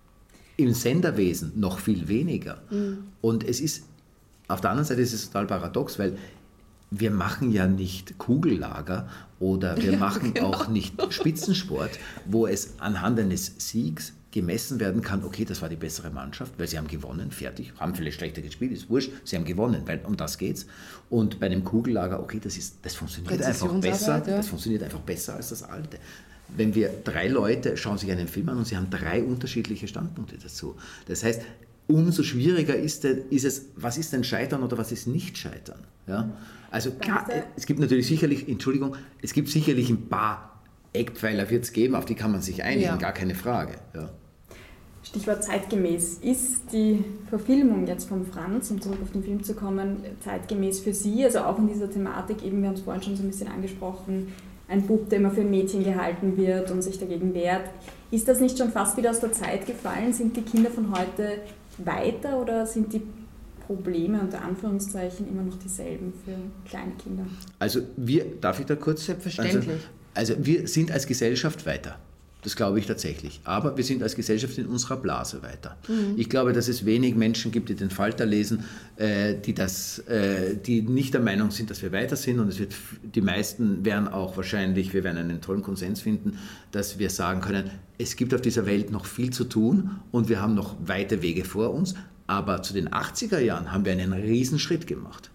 H: Im Senderwesen noch viel weniger. Mhm. Und es ist, auf der anderen Seite ist es total paradox, weil wir machen ja nicht Kugellager oder wir ja, machen genau. auch nicht Spitzensport, wo es anhand eines Siegs gemessen werden kann, okay, das war die bessere Mannschaft, weil sie haben gewonnen, fertig, haben vielleicht schlechter gespielt, ist wurscht, sie haben gewonnen, weil um das geht's. Und bei einem Kugellager, okay, das, ist, das funktioniert einfach besser, ja. das funktioniert einfach besser als das alte. Wenn wir drei Leute schauen sich einen Film an und sie haben drei unterschiedliche Standpunkte dazu. Das heißt, umso schwieriger ist, der, ist es, was ist denn Scheitern oder was ist nicht Scheitern? Ja? Also klar, es gibt natürlich sicherlich, Entschuldigung, es gibt sicherlich ein paar Eckpfeiler wird es geben, auf die kann man sich einigen, ja. gar keine Frage. Ja.
I: Stichwort zeitgemäß. Ist die Verfilmung jetzt von Franz, um zurück auf den Film zu kommen, zeitgemäß für Sie? Also auch in dieser Thematik, eben wir haben es vorhin schon so ein bisschen angesprochen, ein Bub, der immer für ein Mädchen gehalten wird und sich dagegen wehrt. Ist das nicht schon fast wieder aus der Zeit gefallen? Sind die Kinder von heute weiter oder sind die Probleme unter Anführungszeichen immer noch dieselben für kleine Kinder?
H: Also wir, darf ich da kurz?
G: Selbstverständlich.
H: Also, also wir sind als Gesellschaft weiter. Das glaube ich tatsächlich. Aber wir sind als Gesellschaft in unserer Blase weiter. Mhm. Ich glaube, dass es wenig Menschen gibt, die den Falter lesen, äh, die, das, äh, die nicht der Meinung sind, dass wir weiter sind. Und es wird, die meisten werden auch wahrscheinlich, wir werden einen tollen Konsens finden, dass wir sagen können, es gibt auf dieser Welt noch viel zu tun und wir haben noch weite Wege vor uns. Aber zu den achtziger Jahren haben wir einen Riesenschritt gemacht.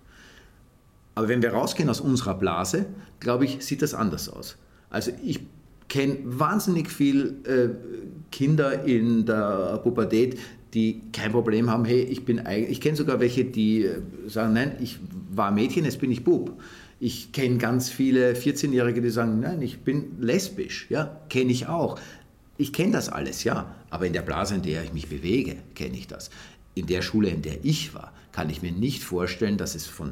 H: Aber wenn wir rausgehen aus unserer Blase, glaube ich, sieht das anders aus. Also ich kenne wahnsinnig viele äh, Kinder in der Pubertät, die kein Problem haben, hey, ich bin eigentlich, ich kenne sogar welche, die äh, sagen, nein, ich war Mädchen, jetzt bin ich Bub. Ich kenne ganz viele vierzehnjährige, die sagen, nein, ich bin lesbisch, ja, kenne ich auch. Ich kenne das alles, ja, aber in der Blase, in der ich mich bewege, kenne ich das. In der Schule, in der ich war, kann ich mir nicht vorstellen, dass es von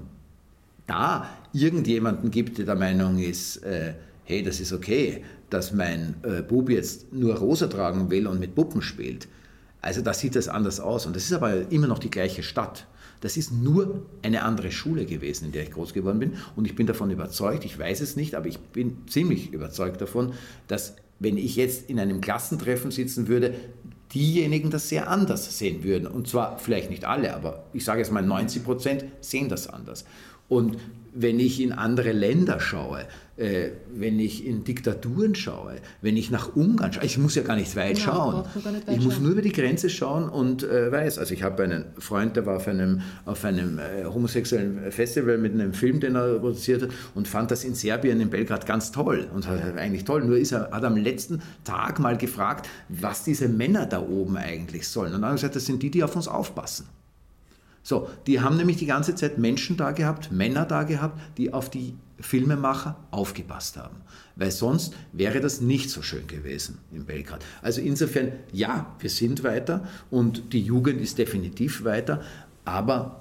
H: da irgendjemanden gibt, der der Meinung ist, äh, hey, das ist okay, dass mein äh, Bub jetzt nur rosa tragen will und mit Puppen spielt. Also da sieht das anders aus. Und das ist aber immer noch die gleiche Stadt. Das ist nur eine andere Schule gewesen, in der ich groß geworden bin. Und ich bin davon überzeugt, ich weiß es nicht, aber ich bin ziemlich überzeugt davon, dass wenn ich jetzt in einem Klassentreffen sitzen würde, diejenigen das sehr anders sehen würden. Und zwar vielleicht nicht alle, aber ich sage jetzt mal neunzig Prozent sehen das anders. Und wenn ich in andere Länder schaue, äh, wenn ich in Diktaturen schaue, wenn ich nach Ungarn schaue, ich muss ja gar nicht weit schauen. Ja, nicht weit ich muss schauen. Nur über die Grenze schauen und äh, weiß, also ich habe einen Freund, der war auf einem, auf einem äh, homosexuellen Festival mit einem Film, den er produziert hat und fand das in Serbien, in Belgrad ganz toll und hat eigentlich toll. Nur ist er, hat am letzten Tag mal gefragt, was diese Männer da oben eigentlich sollen. Und dann hat er gesagt, das sind die, die auf uns aufpassen. So, die haben nämlich die ganze Zeit Menschen da gehabt, Männer da gehabt, die auf die Filmemacher aufgepasst haben. Weil sonst wäre das nicht so schön gewesen in Belgrad. Also insofern, ja, wir sind weiter und die Jugend ist definitiv weiter, aber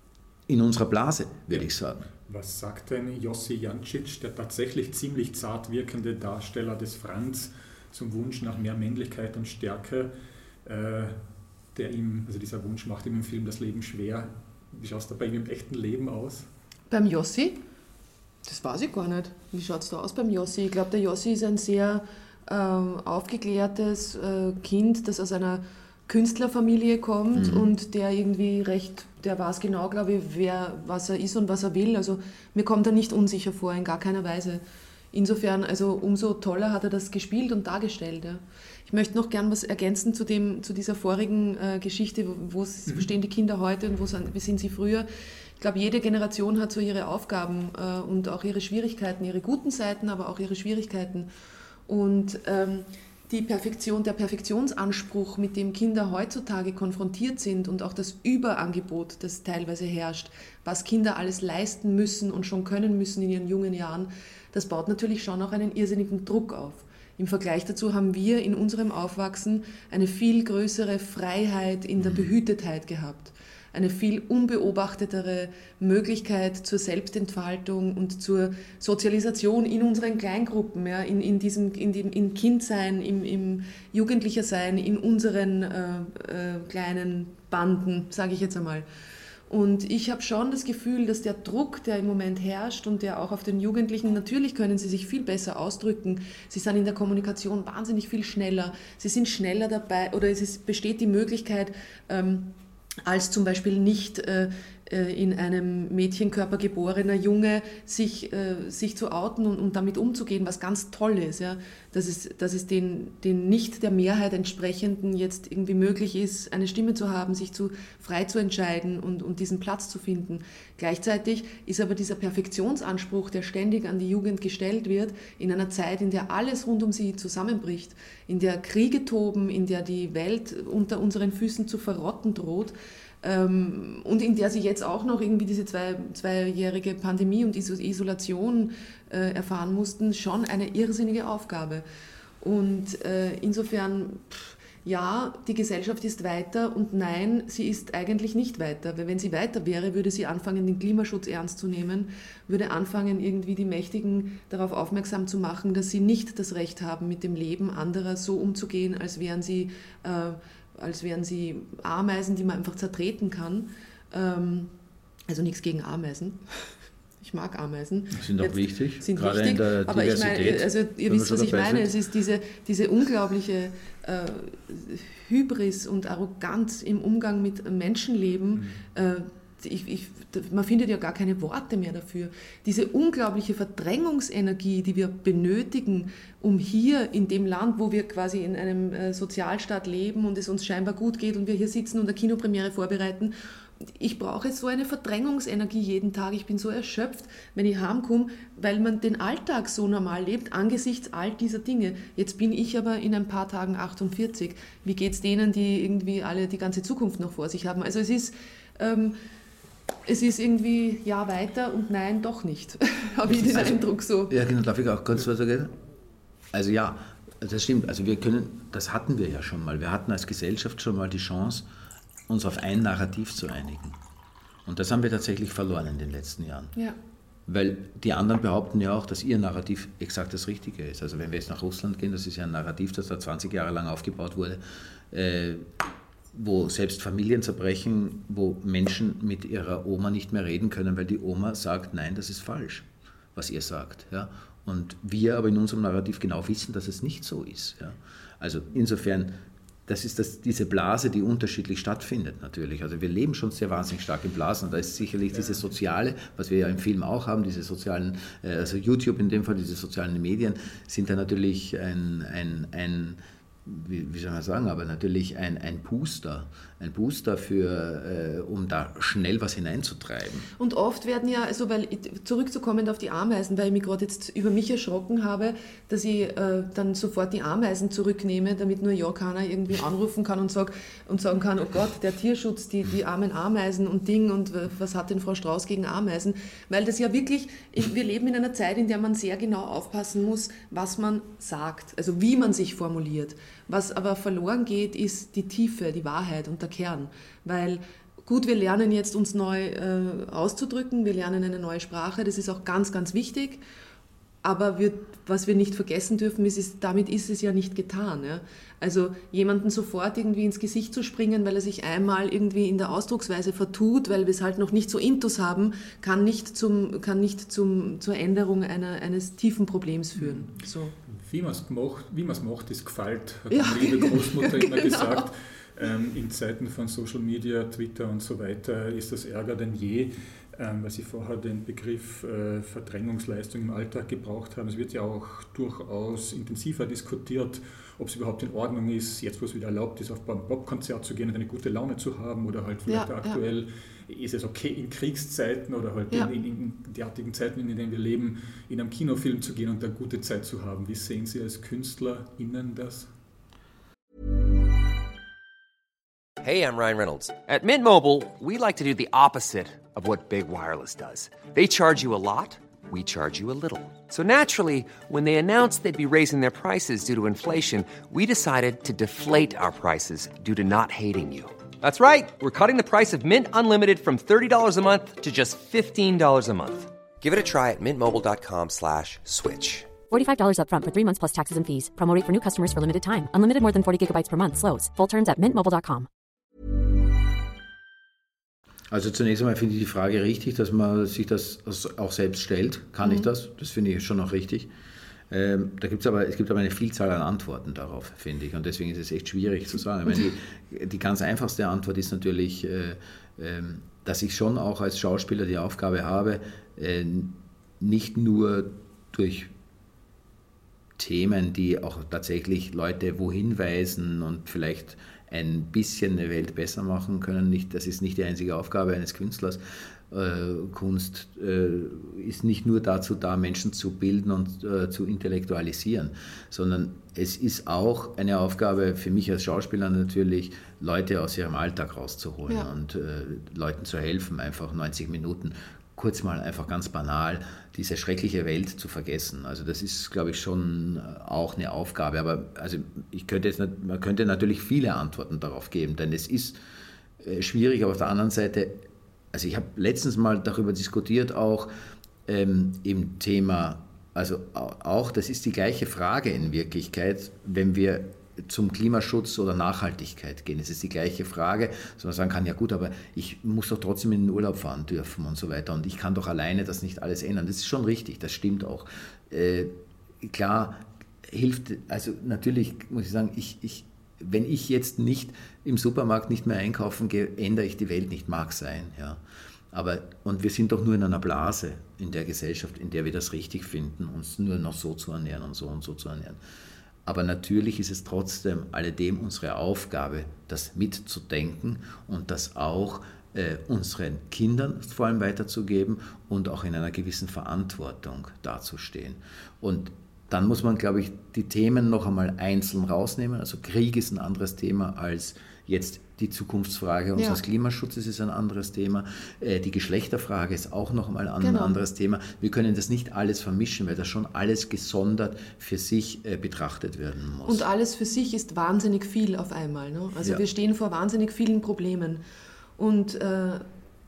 H: in unserer Blase, würde ich sagen.
F: Was sagt denn Jossi Jancic, der tatsächlich ziemlich zart wirkende Darsteller des Franz, zum Wunsch nach mehr Männlichkeit und Stärke, äh, der ihm, also dieser Wunsch macht ihm im Film das Leben schwer. Wie schaut es da bei ihm im echten Leben aus?
G: Beim Jossi? Das weiß ich gar nicht. Wie schaut es da aus beim Jossi? Ich glaube, der Jossi ist ein sehr ähm, aufgeklärtes äh, Kind, das aus einer Künstlerfamilie kommt mhm. und der irgendwie recht, der weiß genau, glaube ich, wer, was er ist und was er will. Also mir kommt er nicht unsicher vor, in gar keiner Weise. Insofern, also umso toller hat er das gespielt und dargestellt. Ja. Ich möchte noch gern was ergänzen zu, dem, zu dieser vorigen äh, Geschichte, wo, wo stehen die Kinder heute und wo sind, wie sind sie früher. Ich glaube, jede Generation hat so ihre Aufgaben äh, und auch ihre Schwierigkeiten, ihre guten Seiten, aber auch ihre Schwierigkeiten. Und ähm, die Perfektion, der Perfektionsanspruch, mit dem Kinder heutzutage konfrontiert sind und auch das Überangebot, das teilweise herrscht, was Kinder alles leisten müssen und schon können müssen in ihren jungen Jahren, das baut natürlich schon auch einen irrsinnigen Druck auf. Im Vergleich dazu haben wir in unserem Aufwachsen eine viel größere Freiheit in der Behütetheit gehabt. Eine viel unbeobachtetere Möglichkeit zur Selbstentfaltung und zur Sozialisation in unseren Kleingruppen, ja, in, in diesem in dem, in Kindsein, im, im Jugendlichersein, in unseren äh, äh, kleinen Banden, sage ich jetzt einmal. Und ich habe schon das Gefühl, dass der Druck, der im Moment herrscht und der auch auf den Jugendlichen, natürlich können sie sich viel besser ausdrücken, sie sind in der Kommunikation wahnsinnig viel schneller, sie sind schneller dabei oder es ist, besteht die Möglichkeit, ähm, als zum Beispiel nicht äh, in einem Mädchenkörper geborener Junge sich, äh, sich zu outen und, und damit umzugehen, was ganz toll ist. Ja? Dass es, dass es den, den nicht der Mehrheit entsprechenden jetzt irgendwie möglich ist, eine Stimme zu haben, sich zu, frei zu entscheiden und, und diesen Platz zu finden. Gleichzeitig ist aber dieser Perfektionsanspruch, der ständig an die Jugend gestellt wird, in einer Zeit, in der alles rund um sie zusammenbricht, in der Kriege toben, in der die Welt unter unseren Füßen zu verrotten droht, Ähm, und in der sie jetzt auch noch irgendwie diese zwei, zweijährige Pandemie und Isolation äh, erfahren mussten, schon eine irrsinnige Aufgabe. Und äh, insofern, pff, ja, die Gesellschaft ist weiter und nein, sie ist eigentlich nicht weiter. Weil wenn sie weiter wäre, würde sie anfangen, den Klimaschutz ernst zu nehmen, würde anfangen, irgendwie die Mächtigen darauf aufmerksam zu machen, dass sie nicht das Recht haben, mit dem Leben anderer so umzugehen, als wären sie... Äh, als wären sie Ameisen, die man einfach zertreten kann. Also nichts gegen Ameisen. Ich mag Ameisen.
H: Sind auch Jetzt wichtig,
F: sind
H: gerade
F: wichtig,
H: in der
F: aber
H: Diversität.
F: Ich meine, also ihr wisst, was ich meine. Es ist diese, diese unglaubliche äh, Hybris und Arroganz im Umgang mit Menschenleben. Mhm. Äh, Ich, ich, man findet ja gar keine Worte mehr dafür. Diese unglaubliche Verdrängungsenergie, die wir benötigen, um hier in dem Land, wo wir quasi in einem äh, Sozialstaat leben und es uns scheinbar gut geht und wir hier sitzen und eine Kinopremiere vorbereiten. Ich brauche so eine Verdrängungsenergie jeden Tag. Ich bin so erschöpft, wenn ich heimkomme, weil man den Alltag so normal lebt, angesichts all dieser Dinge. Jetzt bin ich aber in ein paar Tagen achtundvierzig. Wie geht es denen, die irgendwie alle die ganze Zukunft noch vor sich haben? Also es ist... Ähm, Es ist irgendwie ja weiter und nein, doch nicht. Habe ich den also, Eindruck so.
H: Ja, genau, darf ich auch kurz was sagen? Also ja, das stimmt. Also wir können, das hatten wir ja schon mal. Wir hatten als Gesellschaft schon mal die Chance, uns auf ein Narrativ zu einigen. Und das haben wir tatsächlich verloren in den letzten Jahren.
G: Ja.
H: Weil die anderen behaupten ja auch, dass ihr Narrativ exakt das Richtige ist. Also wenn wir jetzt nach Russland gehen, das ist ja ein Narrativ, das da zwanzig Jahre lang aufgebaut wurde, äh, wo selbst Familien zerbrechen, wo Menschen mit ihrer Oma nicht mehr reden können, weil die Oma sagt, nein, das ist falsch, was ihr sagt. Ja? Und wir aber in unserem Narrativ genau wissen, dass es nicht so ist. Ja? Also insofern, das ist das, diese Blase, die unterschiedlich stattfindet natürlich. Also wir leben schon sehr wahnsinnig stark in Blasen und da ist sicherlich diese soziale, was wir ja im Film auch haben, diese sozialen, also YouTube in dem Fall, diese sozialen Medien, sind da natürlich ein, ein, ein wie, wie soll man sagen, aber natürlich ein, ein Booster, ein Booster für, äh, um da schnell was hineinzutreiben.
G: Und oft werden ja, also weil zurückzukommen auf die Ameisen, weil ich mich gerade jetzt über mich erschrocken habe, dass ich äh, dann sofort die Ameisen zurücknehme, damit nur ja keiner irgendwie anrufen kann und, sag, und sagen kann, oh Gott, der Tierschutz, die, die armen Ameisen und Ding und was hat denn Frau Strauß gegen Ameisen? Weil das ja wirklich, wir leben in einer Zeit, in der man sehr genau aufpassen muss, was man sagt, also wie man sich formuliert. Was aber verloren geht, ist die Tiefe, die Wahrheit und der Kern. Weil gut, wir lernen jetzt uns neu äh, auszudrücken, wir lernen eine neue Sprache, das ist auch ganz, ganz wichtig. Aber wir, was wir nicht vergessen dürfen, ist, ist, damit ist es ja nicht getan. Ja? Also jemanden sofort irgendwie ins Gesicht zu springen, weil er sich einmal irgendwie in der Ausdrucksweise vertut, weil wir es halt noch nicht so intus haben, kann nicht, zum, kann nicht zum, zur Änderung einer, eines tiefen Problems führen. So.
F: Wie man es macht, wie man es macht, ist gefällt, hat
G: ja.
F: meine liebe Großmutter immer
G: Genau.
F: gesagt. Ähm, in Zeiten von Social Media, Twitter und so weiter ist das Ärger denn je, ähm, weil Sie vorher den Begriff äh, Verdrängungsleistung im Alltag gebraucht haben. Es wird ja auch durchaus intensiver diskutiert, ob es überhaupt in Ordnung ist, jetzt wo es wieder erlaubt ist, auf ein Popkonzert zu gehen und eine gute Laune zu haben oder halt vielleicht
G: ja,
F: aktuell ja. ist es okay in Kriegszeiten oder halt ja. in, in, in derartigen Zeiten, in denen wir leben, in einem Kinofilm zu gehen und eine gute Zeit zu haben. Wie sehen Sie als KünstlerInnen das?
C: Hey, I'm Ryan Reynolds. At Mint Mobile, we like to do the opposite of what Big Wireless does. They charge you a lot, we charge you a little. So naturally, when they announced they'd be raising their prices due to inflation, we decided to deflate our prices due to not hating you. That's right. We're cutting the price of Mint Unlimited from thirty dollars a month to just fifteen dollars a month. Give it a try at mintmobile.com slash switch.
D: forty-five dollars up front for three months plus taxes and fees. Promo rate for new customers for limited time. Unlimited more than forty gigabytes per month. Slows full terms at mint mobile dot com.
H: Also zunächst einmal finde ich die Frage richtig, dass man sich das auch selbst stellt. Kann mhm. ich das? Das finde ich schon auch richtig. Ähm, da gibt's aber, es gibt aber eine Vielzahl an Antworten darauf, finde ich. Und deswegen ist es echt schwierig zu sagen. Ich meine, die, die ganz einfachste Antwort ist natürlich, äh, äh, dass ich schon auch als Schauspieler die Aufgabe habe, äh, nicht nur durch Themen, die auch tatsächlich Leute wohin weisen und vielleicht ein bisschen eine Welt besser machen können. Nicht, das ist nicht die einzige Aufgabe eines Künstlers. Äh, Kunst äh, ist nicht nur dazu da, Menschen zu bilden und äh, zu intellektualisieren, sondern es ist auch eine Aufgabe für mich als Schauspieler natürlich, Leute aus ihrem Alltag rauszuholen ja. und äh, Leuten zu helfen, einfach neunzig Minuten kurz mal einfach ganz banal diese schreckliche Welt zu vergessen. Also das ist, glaube ich, schon auch eine Aufgabe. Aber also ich könnte jetzt nicht, man könnte natürlich viele Antworten darauf geben, denn es ist äh, schwierig. Aber auf der anderen Seite, also ich habe letztens mal darüber diskutiert, auch ähm, im Thema, also auch, das ist die gleiche Frage in Wirklichkeit, wenn wir zum Klimaschutz oder Nachhaltigkeit gehen. Es ist die gleiche Frage, dass man sagen kann, ja gut, aber ich muss doch trotzdem in den Urlaub fahren dürfen und so weiter und ich kann doch alleine das nicht alles ändern. Das ist schon richtig, das stimmt auch. Äh, klar, hilft, also natürlich muss ich sagen, ich, ich, wenn ich jetzt nicht im Supermarkt nicht mehr einkaufen gehe, ändere ich die Welt nicht, mag sein, ja. Aber, und wir sind doch nur in einer Blase in der Gesellschaft, in der wir das richtig finden, uns nur noch so zu ernähren und so und so zu ernähren. Aber natürlich ist es trotzdem alledem unsere Aufgabe, das mitzudenken und das auch äh, unseren Kindern vor allem weiterzugeben und auch in einer gewissen Verantwortung dazustehen. Und dann muss man, glaube ich, die Themen noch einmal einzeln rausnehmen. Also Krieg ist ein anderes Thema als jetzt die Zukunftsfrage unseres ja. Klimaschutzes ist ein anderes Thema. Die Geschlechterfrage ist auch noch einmal ein genau. anderes Thema. Wir können das nicht alles vermischen, weil das schon alles gesondert für sich betrachtet werden muss.
G: Und alles für sich ist wahnsinnig viel auf einmal. Ne? Also ja. wir stehen vor wahnsinnig vielen Problemen. Und äh,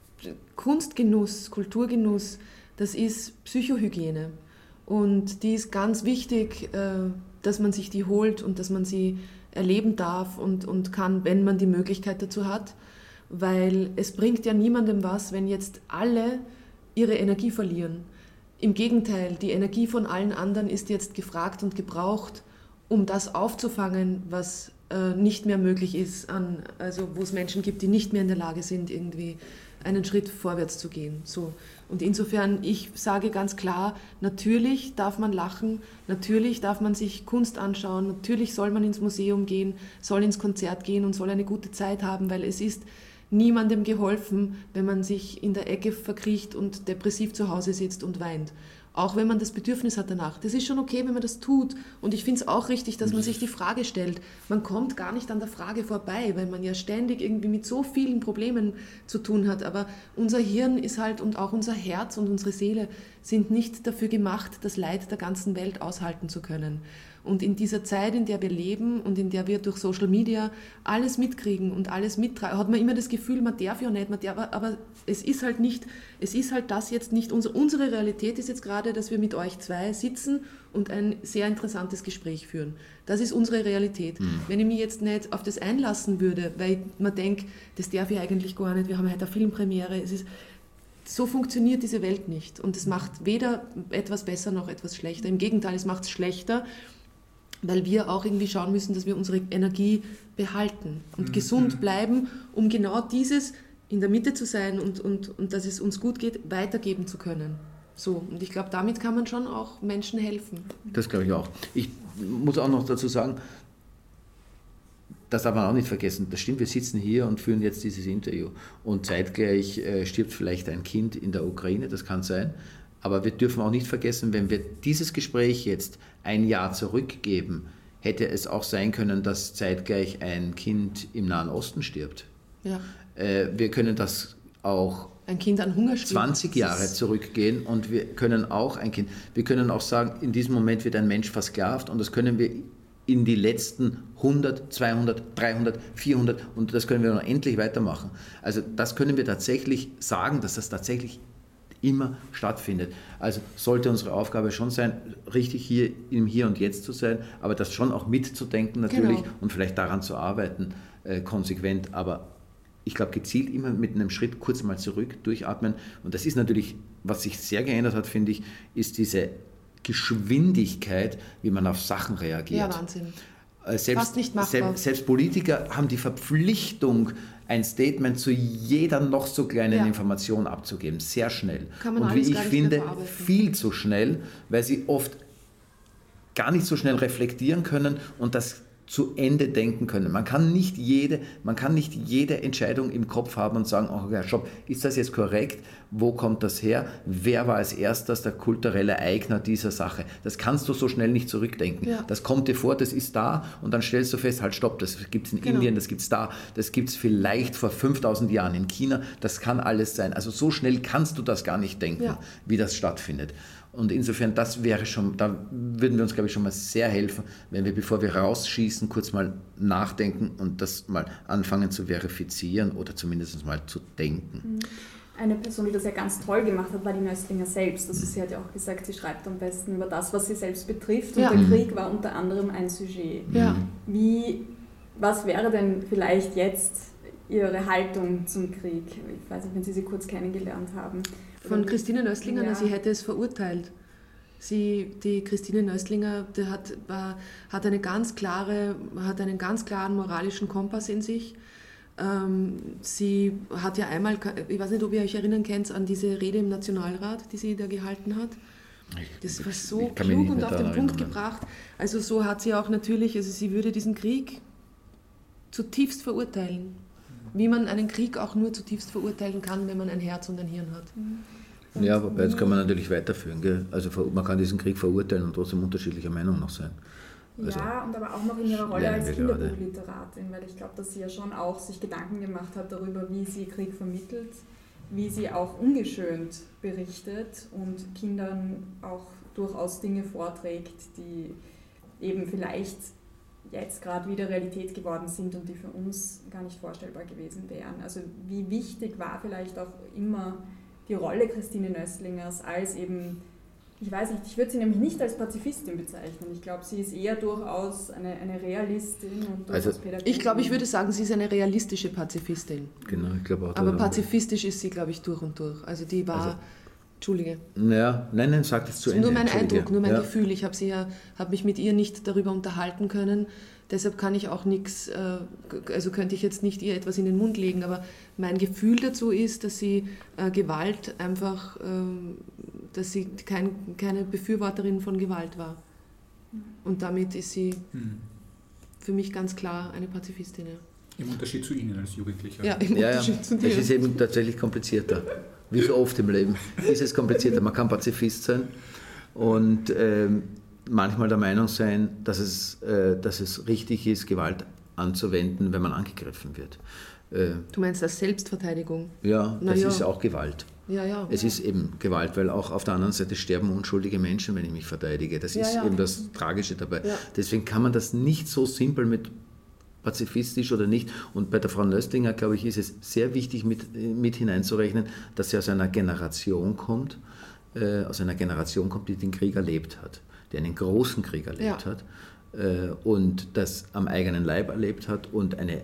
G: Kunstgenuss, Kulturgenuss, das ist Psychohygiene. Und die ist ganz wichtig, äh, dass man sich die holt und dass man sie erleben darf und, und kann, wenn man die Möglichkeit dazu hat, weil es bringt ja niemandem was, wenn jetzt alle ihre Energie verlieren. Im Gegenteil, die Energie von allen anderen ist jetzt gefragt und gebraucht, um das aufzufangen, was äh, nicht mehr möglich ist, an, also wo es Menschen gibt, die nicht mehr in der Lage sind, irgendwie einen Schritt vorwärts zu gehen. So. Und insofern, ich sage ganz klar, natürlich darf man lachen, natürlich darf man sich Kunst anschauen, natürlich soll man ins Museum gehen, soll ins Konzert gehen und soll eine gute Zeit haben, weil es ist niemandem geholfen, wenn man sich in der Ecke verkriecht und depressiv zu Hause sitzt und weint. Auch wenn man das Bedürfnis hat danach. Das ist schon okay, wenn man das tut. Und ich finde es auch richtig, dass man sich die Frage stellt. Man kommt gar nicht an der Frage vorbei, weil man ja ständig irgendwie mit so vielen Problemen zu tun hat. Aber unser Hirn ist halt und auch unser Herz und unsere Seele sind nicht dafür gemacht, das Leid der ganzen Welt aushalten zu können. Und in dieser Zeit, in der wir leben und in der wir durch Social Media alles mitkriegen und alles mittragen, hat man immer das Gefühl, man darf ja nicht, man darf, aber es ist halt nicht, es ist halt das jetzt nicht, unsere, unsere Realität ist jetzt gerade, dass wir mit euch zwei sitzen und ein sehr interessantes Gespräch führen. Das ist unsere Realität. Mhm. Wenn ich mich jetzt nicht auf das einlassen würde, weil man denkt, das darf ich eigentlich gar nicht, wir haben heute eine Filmpremiere, es ist, so funktioniert diese Welt nicht. Und es macht weder etwas besser noch etwas schlechter. Im Gegenteil, es macht es schlechter, weil wir auch irgendwie schauen müssen, dass wir unsere Energie behalten und mhm. gesund bleiben, um genau dieses in der Mitte zu sein und, und, und dass es uns gut geht, weitergeben zu können. So, und ich glaube, damit kann man schon auch Menschen helfen.
H: Das glaube ich auch. Ich muss auch noch dazu sagen, das darf man auch nicht vergessen, das stimmt, wir sitzen hier und führen jetzt dieses Interview und zeitgleich äh, stirbt vielleicht ein Kind in der Ukraine, das kann sein. Aber wir dürfen auch nicht vergessen, wenn wir dieses Gespräch jetzt ein Jahr zurückgeben, hätte es auch sein können, dass zeitgleich ein Kind im Nahen Osten stirbt.
G: Ja.
H: Äh, wir können das auch
G: ein Kind an Hunger stirbt.
H: zwanzig Jahre zurückgehen und wir können auch ein Kind, wir können auch sagen, in diesem Moment wird ein Mensch versklavt und das können wir in die letzten hundert, zweihundert, dreihundert, vierhundert und das können wir noch endlich weitermachen. Also das können wir tatsächlich sagen, dass das tatsächlich immer stattfindet. Also sollte unsere Aufgabe schon sein, richtig hier im Hier und Jetzt zu sein, aber das schon auch mitzudenken natürlich genau. und vielleicht daran zu arbeiten, äh, konsequent, aber ich glaube gezielt immer mit einem Schritt kurz mal zurück, durchatmen und das ist natürlich, was sich sehr geändert hat, finde ich, ist diese Geschwindigkeit, wie man auf Sachen reagiert.
G: Ja, Wahnsinn.
H: Selbst,
G: Fast nicht machbar.
H: Selbst, selbst Politiker haben die Verpflichtung, ein Statement zu jeder noch so kleinen ja. Information abzugeben, sehr schnell.
G: Kann man
H: und wie ich finde, viel zu schnell, weil sie oft gar nicht so schnell reflektieren können und das zu Ende denken können. Man kann nicht jede, man kann nicht jede Entscheidung im Kopf haben und sagen, oh ja, stopp, ist das jetzt korrekt? Wo kommt das her? Wer war als erstes der kulturelle Eigner dieser Sache? Das kannst du so schnell nicht zurückdenken. Ja. Das kommt dir vor, das ist da und dann stellst du fest, halt stopp, das gibt es in genau. Indien, das gibt es da, das gibt es vielleicht vor fünftausend Jahren in China, das kann alles sein. Also so schnell kannst du das gar nicht denken, ja. wie das stattfindet. Und insofern, das wäre schon, da würden wir uns, glaube ich, schon mal sehr helfen, wenn wir, bevor wir rausschießen, kurz mal nachdenken und das mal anfangen zu verifizieren oder zumindest mal zu denken.
I: Eine Person, die das ja ganz toll gemacht hat, war die Nöstlinger selbst. Also sie hat ja auch gesagt, sie schreibt am besten über das, was sie selbst betrifft. Und ja. der Krieg war unter anderem ein Sujet. Ja. Wie, was wäre denn vielleicht jetzt Ihre Haltung zum Krieg? Ich weiß nicht, wenn Sie sie kurz kennengelernt haben.
G: Von Christine Nöstlinger, ja. sie hätte es verurteilt. Sie, die Christine Nöstlinger, die hat, war, hat, eine ganz klare, hat einen ganz klaren moralischen Kompass in sich. Ähm, sie hat ja einmal, ich weiß nicht, ob ihr euch erinnern könnt, an diese Rede im Nationalrat, die sie da gehalten hat. Das war so klug und auf den Punkt gebracht. Also so hat sie auch natürlich, also sie würde diesen Krieg zutiefst verurteilen. Wie man einen Krieg auch nur zutiefst verurteilen kann, wenn man ein Herz und ein Hirn hat.
H: Und ja, aber jetzt kann man natürlich weiterführen. Gell? Also man kann diesen Krieg verurteilen und trotzdem unterschiedlicher Meinung noch sein.
I: Also, ja, und aber auch noch in ihrer Rolle als Kinderbuchliteratin, weil ich glaube, dass sie ja schon auch sich Gedanken gemacht hat darüber, wie sie Krieg vermittelt, wie sie auch ungeschönt berichtet und Kindern auch durchaus Dinge vorträgt, die eben vielleicht jetzt gerade wieder Realität geworden sind und die für uns gar nicht vorstellbar gewesen wären. Also wie wichtig war vielleicht auch immer die Rolle Christine Nöstlingers als eben, ich weiß nicht, ich würde sie nämlich nicht als Pazifistin bezeichnen. Ich glaube, sie ist eher durchaus eine, eine Realistin und durchaus
G: also, Pädagogin. Ich glaube, ich würde sagen, sie ist eine realistische Pazifistin.
H: Genau, ich glaube auch.
G: Aber pazifistisch ist sie, glaube ich, durch und durch. Also die war... Also Entschuldige.
H: Ja, nein, nein, sag das zu Ende.
G: Nur mein Eindruck, nur mein
H: ja.
G: Gefühl. Ich habe sie ja, habe mich mit ihr nicht darüber unterhalten können. Deshalb kann ich auch nichts, äh, also könnte ich jetzt nicht ihr etwas in den Mund legen, aber mein Gefühl dazu ist, dass sie äh, Gewalt einfach, äh, dass sie kein, keine Befürworterin von Gewalt war. Und damit ist sie hm. für mich ganz klar eine Pazifistin. Ja.
F: Im Unterschied zu Ihnen als Jugendlicher.
G: Ja, im
H: ja,
G: Unterschied
H: ja.
G: zu dir.
H: Es ist eben tatsächlich komplizierter. Wie so oft im Leben ist es komplizierter. Man kann Pazifist sein und ähm, manchmal der Meinung sein, dass es, äh, dass es richtig ist, Gewalt anzuwenden, wenn man angegriffen wird. Äh,
G: du meinst als Selbstverteidigung?
H: Ja,
G: Na
H: das
G: ja.
H: ist auch Gewalt.
G: Ja, ja.
H: Es ist eben Gewalt, weil auch auf der anderen Seite sterben unschuldige Menschen, wenn ich mich verteidige. Das
G: ja,
H: ist
G: ja.
H: eben das Tragische dabei.
G: Ja.
H: Deswegen kann man das nicht so simpel mit pazifistisch oder nicht. Und bei der Frau Nöstlinger, glaube ich, ist es sehr wichtig mit, mit hineinzurechnen, dass sie aus einer Generation kommt, äh, aus einer Generation kommt, die den Krieg erlebt hat, die einen großen Krieg erlebt
G: ja.
H: hat äh, und das am eigenen Leib erlebt hat und eine,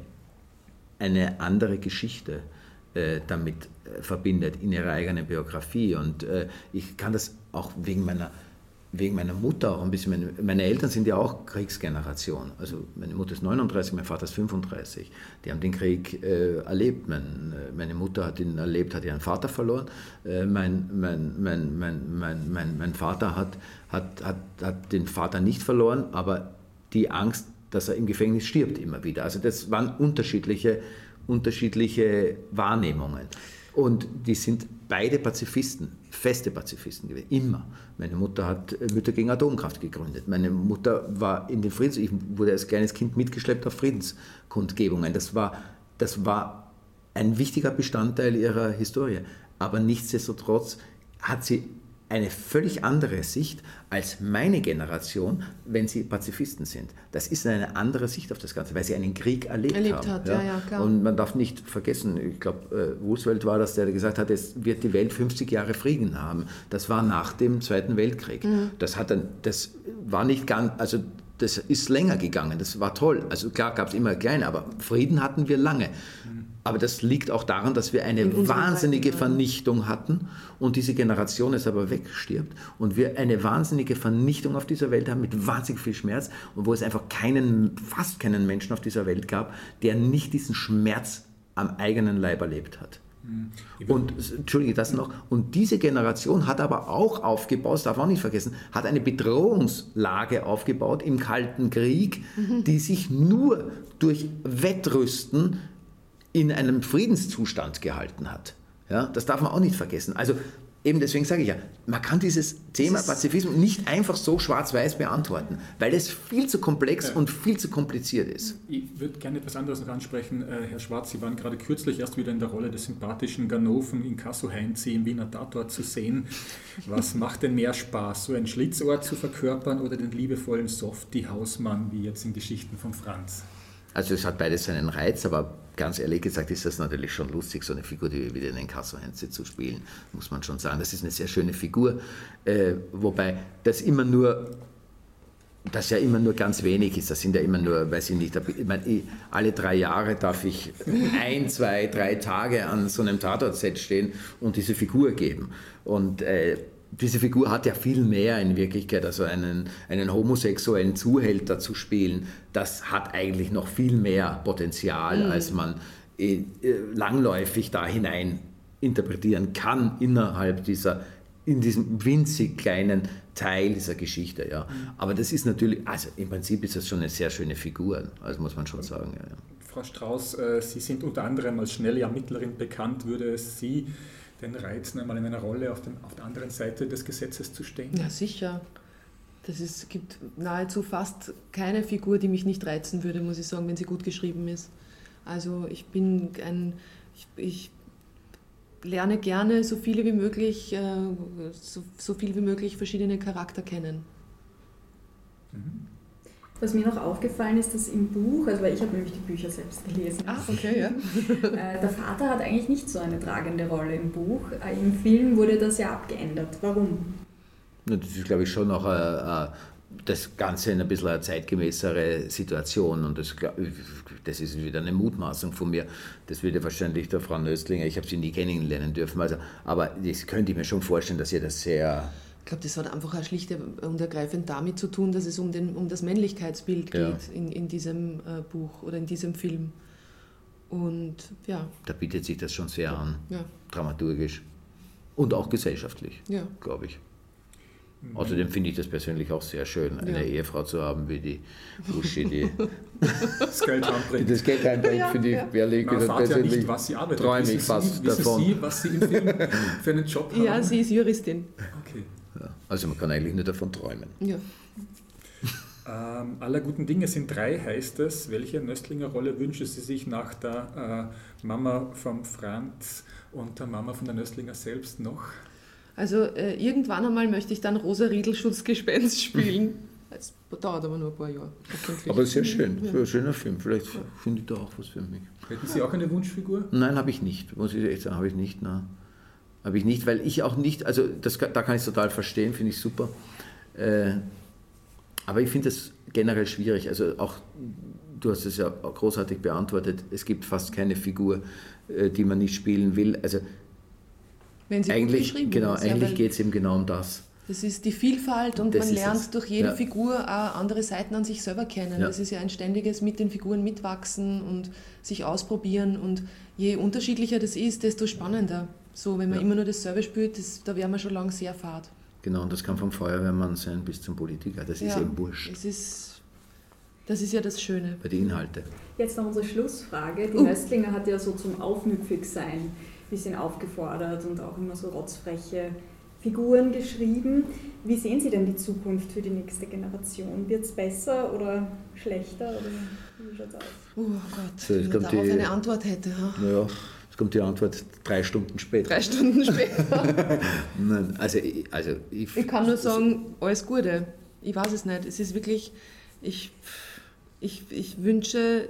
H: eine andere Geschichte äh, damit äh, verbindet in ihrer eigenen Biografie. Und äh, ich kann das auch wegen meiner wegen meiner Mutter auch ein bisschen, meine, meine Eltern sind ja auch Kriegsgeneration, also meine Mutter ist neununddreißig, mein Vater ist fünfunddreißig, die haben den Krieg äh, erlebt, mein, meine Mutter hat ihn erlebt, hat ihren Vater verloren, äh, mein, mein, mein, mein, mein, mein, mein Vater hat, hat, hat, hat den Vater nicht verloren, aber die Angst, dass er im Gefängnis stirbt immer wieder, also das waren unterschiedliche, unterschiedliche Wahrnehmungen. Und die sind beide Pazifisten, feste Pazifisten gewesen, immer. Meine Mutter hat Mütter gegen Atomkraft gegründet. Meine Mutter war in den Friedens... Ich wurde als kleines Kind mitgeschleppt auf Friedenskundgebungen. Das war, das war ein wichtiger Bestandteil ihrer Historie. Aber nichtsdestotrotz hat sie eine völlig andere Sicht als meine Generation, wenn sie Pazifisten sind. Das ist eine andere Sicht auf das Ganze, weil sie einen Krieg erlebt,
G: erlebt
H: haben.
G: Hat, ja. Ja, ja, klar.
H: Und man darf nicht vergessen, ich glaube, Roosevelt war das, der gesagt hat, es wird die Welt fünfzig Jahre Frieden haben. Das war nach dem Zweiten Weltkrieg. Mhm. Das hat dann, das war nicht ganz, also das ist länger gegangen, das war toll. Also klar gab es immer kleine, aber Frieden hatten wir lange. Aber das liegt auch daran, dass wir eine wahnsinnige Zeiten, Vernichtung hatten und diese Generation jetzt aber wegstirbt und wir eine wahnsinnige Vernichtung auf dieser Welt haben mit wahnsinnig viel Schmerz und wo es einfach keinen, fast keinen Menschen auf dieser Welt gab, der nicht diesen Schmerz am eigenen Leib erlebt hat. Und, Entschuldige, das noch, und diese Generation hat aber auch aufgebaut, das darf man auch nicht vergessen, hat eine Bedrohungslage aufgebaut im Kalten Krieg, mhm. die sich nur durch Wettrüsten in einem Friedenszustand gehalten hat. Ja, das darf man auch nicht vergessen. Also eben deswegen sage ich ja, man kann dieses Thema Pazifismus nicht einfach so schwarz-weiß beantworten, weil es viel zu komplex ja. und viel zu kompliziert ist.
F: Ich würde gerne etwas anderes noch ansprechen. Äh, Herr Schwarz, Sie waren gerade kürzlich erst wieder in der Rolle des sympathischen Ganoven Inkasso-Heinzi im Wiener Tatort zu sehen. Was macht denn mehr Spaß, so ein Schlitzohr zu verkörpern oder den liebevollen Softie-Hausmann, wie jetzt in Geschichten von Franz?
H: Also es hat beides seinen Reiz, aber ganz ehrlich gesagt ist das natürlich schon lustig, so eine Figur wie den Inkasso-Heinzi zu spielen, muss man schon sagen. Das ist eine sehr schöne Figur, äh, wobei das immer nur, das ja immer nur ganz wenig ist. Das sind ja immer nur, weiß ich nicht, ich meine, ich, alle drei Jahre darf ich ein, zwei, drei Tage an so einem Tatort-Set stehen und diese Figur geben. Und äh, diese Figur hat ja viel mehr in Wirklichkeit, also einen, einen homosexuellen Zuhälter zu spielen, das hat eigentlich noch viel mehr Potenzial, mhm. als man äh, langläufig da hinein interpretieren kann innerhalb dieser, in diesem winzig kleinen Teil dieser Geschichte. Ja. Mhm. Aber das ist natürlich, also im Prinzip ist das schon eine sehr schöne Figur, also muss man schon sagen. Ja, ja.
F: Frau Strauß, äh, Sie sind unter anderem als schnelle Ermittlerin bekannt, würde es Sie den reizen, einmal in einer Rolle auf, den, auf der anderen Seite des Gesetzes zu stehen?
G: Ja, sicher. Das ist, es gibt nahezu fast keine Figur, die mich nicht reizen würde, muss ich sagen, wenn sie gut geschrieben ist. Also ich bin ein, ich, ich lerne gerne so viele wie möglich, äh, so, so viel wie möglich verschiedene Charakter kennen.
I: Mhm. Was mir noch aufgefallen ist, dass im Buch, also weil ich habe nämlich die Bücher selbst gelesen,
G: ah, okay, ja.
I: der Vater hat eigentlich nicht so eine tragende Rolle im Buch. Im Film wurde das ja abgeändert. Warum?
H: Das ist, glaube ich, schon auch eine, das Ganze in ein bisschen eine zeitgemäßere Situation und das, das ist wieder eine Mutmaßung von mir. Das würde wahrscheinlich der Frau Nöstlinger, ich habe sie nie kennenlernen dürfen, also, aber das könnte ich mir schon vorstellen, dass ihr das sehr...
G: Ich glaube, das hat einfach auch schlicht und ergreifend damit zu tun, dass es um, den, um das Männlichkeitsbild geht ja. in, in diesem äh, Buch oder in diesem Film. Und ja.
H: Da bietet sich das schon sehr an,
G: ja.
H: dramaturgisch und auch gesellschaftlich,
G: ja.
H: glaube ich. Mhm. Außerdem finde ich das persönlich auch sehr schön, eine ja. Ehefrau zu haben wie die Uschi, die
F: das Geld heimbringt.
H: Das Geld heimbringt, ja, finde ich ja. ehrlich
F: gesagt persönlich ja nicht, was sie arbeitet.
H: Träume ich fast
F: sie,
H: davon.
F: Sie, was Sie im Film für einen Job haben?
G: Ja, sie ist Juristin.
F: Okay.
H: Ja, also man kann eigentlich nur davon träumen.
G: Ja.
F: Ähm, aller guten Dinge sind drei, heißt es. Welche Nöstlinger Rolle wünschen Sie sich nach der äh, Mama von Franz und der Mama von der Nöstlinger selbst noch?
G: Also äh, irgendwann einmal möchte ich dann Rosa Riedl Schutzgespenst spielen. Es dauert aber nur ein paar Jahre.
H: Aber sehr schön, ja. ein schöner Film. Vielleicht ja. finde ich da auch was für mich.
F: Hätten Sie auch eine Wunschfigur?
H: Nein, habe ich nicht. Muss ich echt sagen, habe ich nicht. Nein. Habe ich nicht, weil ich auch nicht, also das, da kann ich es total verstehen, finde ich super. Äh, aber ich finde das generell schwierig. Also auch, du hast es ja großartig beantwortet, es gibt fast keine Figur, äh, die man nicht spielen will. Also
G: Wenn sie
H: eigentlich,
G: gut
H: genau,
G: ist,
H: eigentlich
G: ja,
H: geht es eben genau um das.
G: Das ist die Vielfalt und
H: das
G: man lernt
H: es.
G: durch jede
H: ja.
G: Figur auch andere Seiten an sich selber kennen.
H: Ja.
G: Das ist ja ein ständiges mit den Figuren mitwachsen und sich ausprobieren und je unterschiedlicher das ist, desto spannender. So, wenn man ja. immer nur dasselbe spielt, das, da wäre man schon lange sehr fad.
H: Genau, und das kann vom Feuerwehrmann sein bis zum Politiker. Das
G: ja,
H: ist eben wurscht.
G: Das ist, das ist ja das Schöne.
H: Bei den Inhalten.
I: Jetzt noch unsere Schlussfrage. Die uh. Nöstlinger hat ja so zum Aufmüpfigsein ein bisschen aufgefordert und auch immer so rotzfreche Figuren geschrieben. Wie sehen Sie denn die Zukunft für die nächste Generation? Wird es besser oder schlechter? Oder wie schaut es aus?
G: Oh Gott,
H: so,
G: wenn ich darauf die, eine Antwort hätte. Ja.
H: Naja. Jetzt kommt die Antwort drei Stunden später.
G: Drei Stunden später.
H: Nein, also, also ich,
G: ich kann nur sagen, alles Gute. Ich weiß es nicht. Es ist wirklich, ich, ich, ich wünsche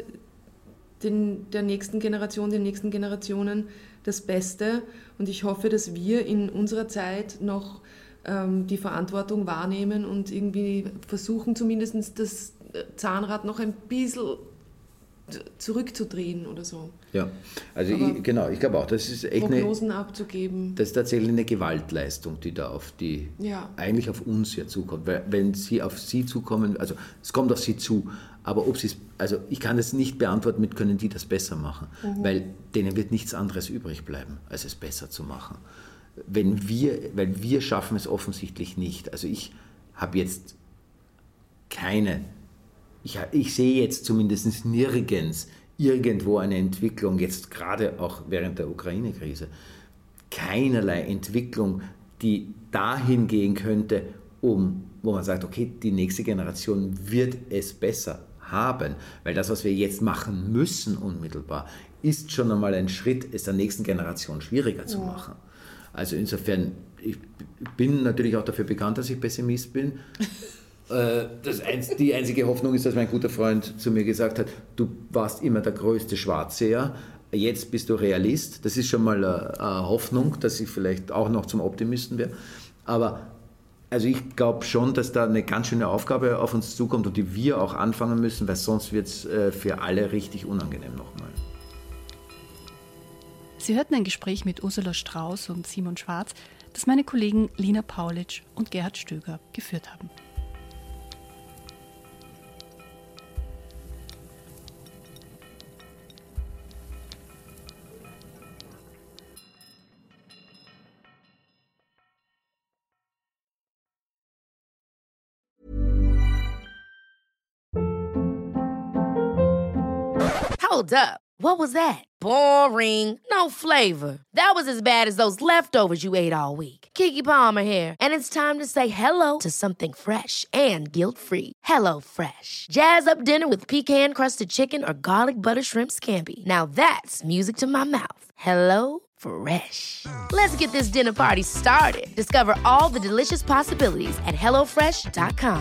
G: den, der nächsten Generation, den nächsten Generationen das Beste und ich hoffe, dass wir in unserer Zeit noch ähm, die Verantwortung wahrnehmen und irgendwie versuchen, zumindest das Zahnrad noch ein bisschen zurückzudrehen oder so.
H: Ja, also ich, genau, ich glaube auch, das ist echt
G: Prognosen
H: eine,
G: abzugeben.
H: Das ist tatsächlich eine Gewaltleistung, die da auf die,
G: ja.
H: eigentlich auf uns hier zukommt. Weil wenn sie auf sie zukommen, also es kommt auf sie zu, aber ob sie es, also ich kann es nicht beantworten mit, können die das besser machen, mhm. weil denen wird nichts anderes übrig bleiben, als es besser zu machen. Wenn wir, weil wir schaffen es offensichtlich nicht. Also ich habe jetzt keine Ich, ich sehe jetzt zumindest nirgends irgendwo eine Entwicklung, jetzt gerade auch während der Ukraine-Krise, keinerlei Entwicklung, die dahin gehen könnte, um, wo man sagt, okay, die nächste Generation wird es besser haben. Weil das, was wir jetzt machen müssen unmittelbar, ist schon einmal ein Schritt, es der nächsten Generation schwieriger zu machen. Also insofern, ich bin natürlich auch dafür bekannt, dass ich Pessimist bin. Das einz- die einzige Hoffnung ist, dass mein guter Freund zu mir gesagt hat, du warst immer der größte Schwarzseher, jetzt bist du Realist. Das ist schon mal eine, eine Hoffnung, dass ich vielleicht auch noch zum Optimisten werde. Aber also ich glaube schon, dass da eine ganz schöne Aufgabe auf uns zukommt und die wir auch anfangen müssen, weil sonst wird es für alle richtig unangenehm nochmal.
E: Sie hörten ein Gespräch mit Ursula Strauß und Simon Schwarz, das meine Kollegen Lina Paulitsch und Gerhard Stöger geführt haben.
J: Hold up. What was that? Boring. No flavor. That was as bad as those leftovers you ate all week. Keke Palmer here, and it's time to say hello to something fresh and guilt-free. Hello Fresh. Jazz up dinner with pecan-crusted chicken or garlic butter shrimp scampi. Now that's music to my mouth. Hello Fresh. Let's get this dinner party started. Discover all the delicious possibilities at hello fresh dot com.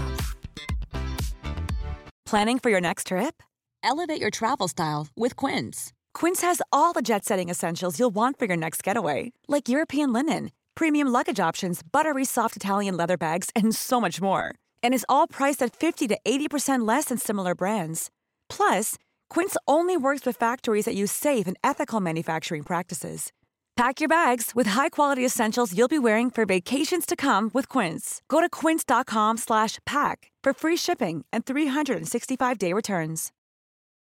K: Planning for your next trip? Elevate your travel style with Quince. Quince has all the jet-setting essentials you'll want for your next getaway, like European linen, premium luggage options, buttery soft Italian leather bags, and so much more. And is all priced at fifty to eighty percent less than similar brands. Plus, Quince only works with factories that use safe and ethical manufacturing practices. Pack your bags with high-quality essentials you'll be wearing for vacations to come with Quince. Go to quince.com slash pack for free shipping and three sixty-five day returns.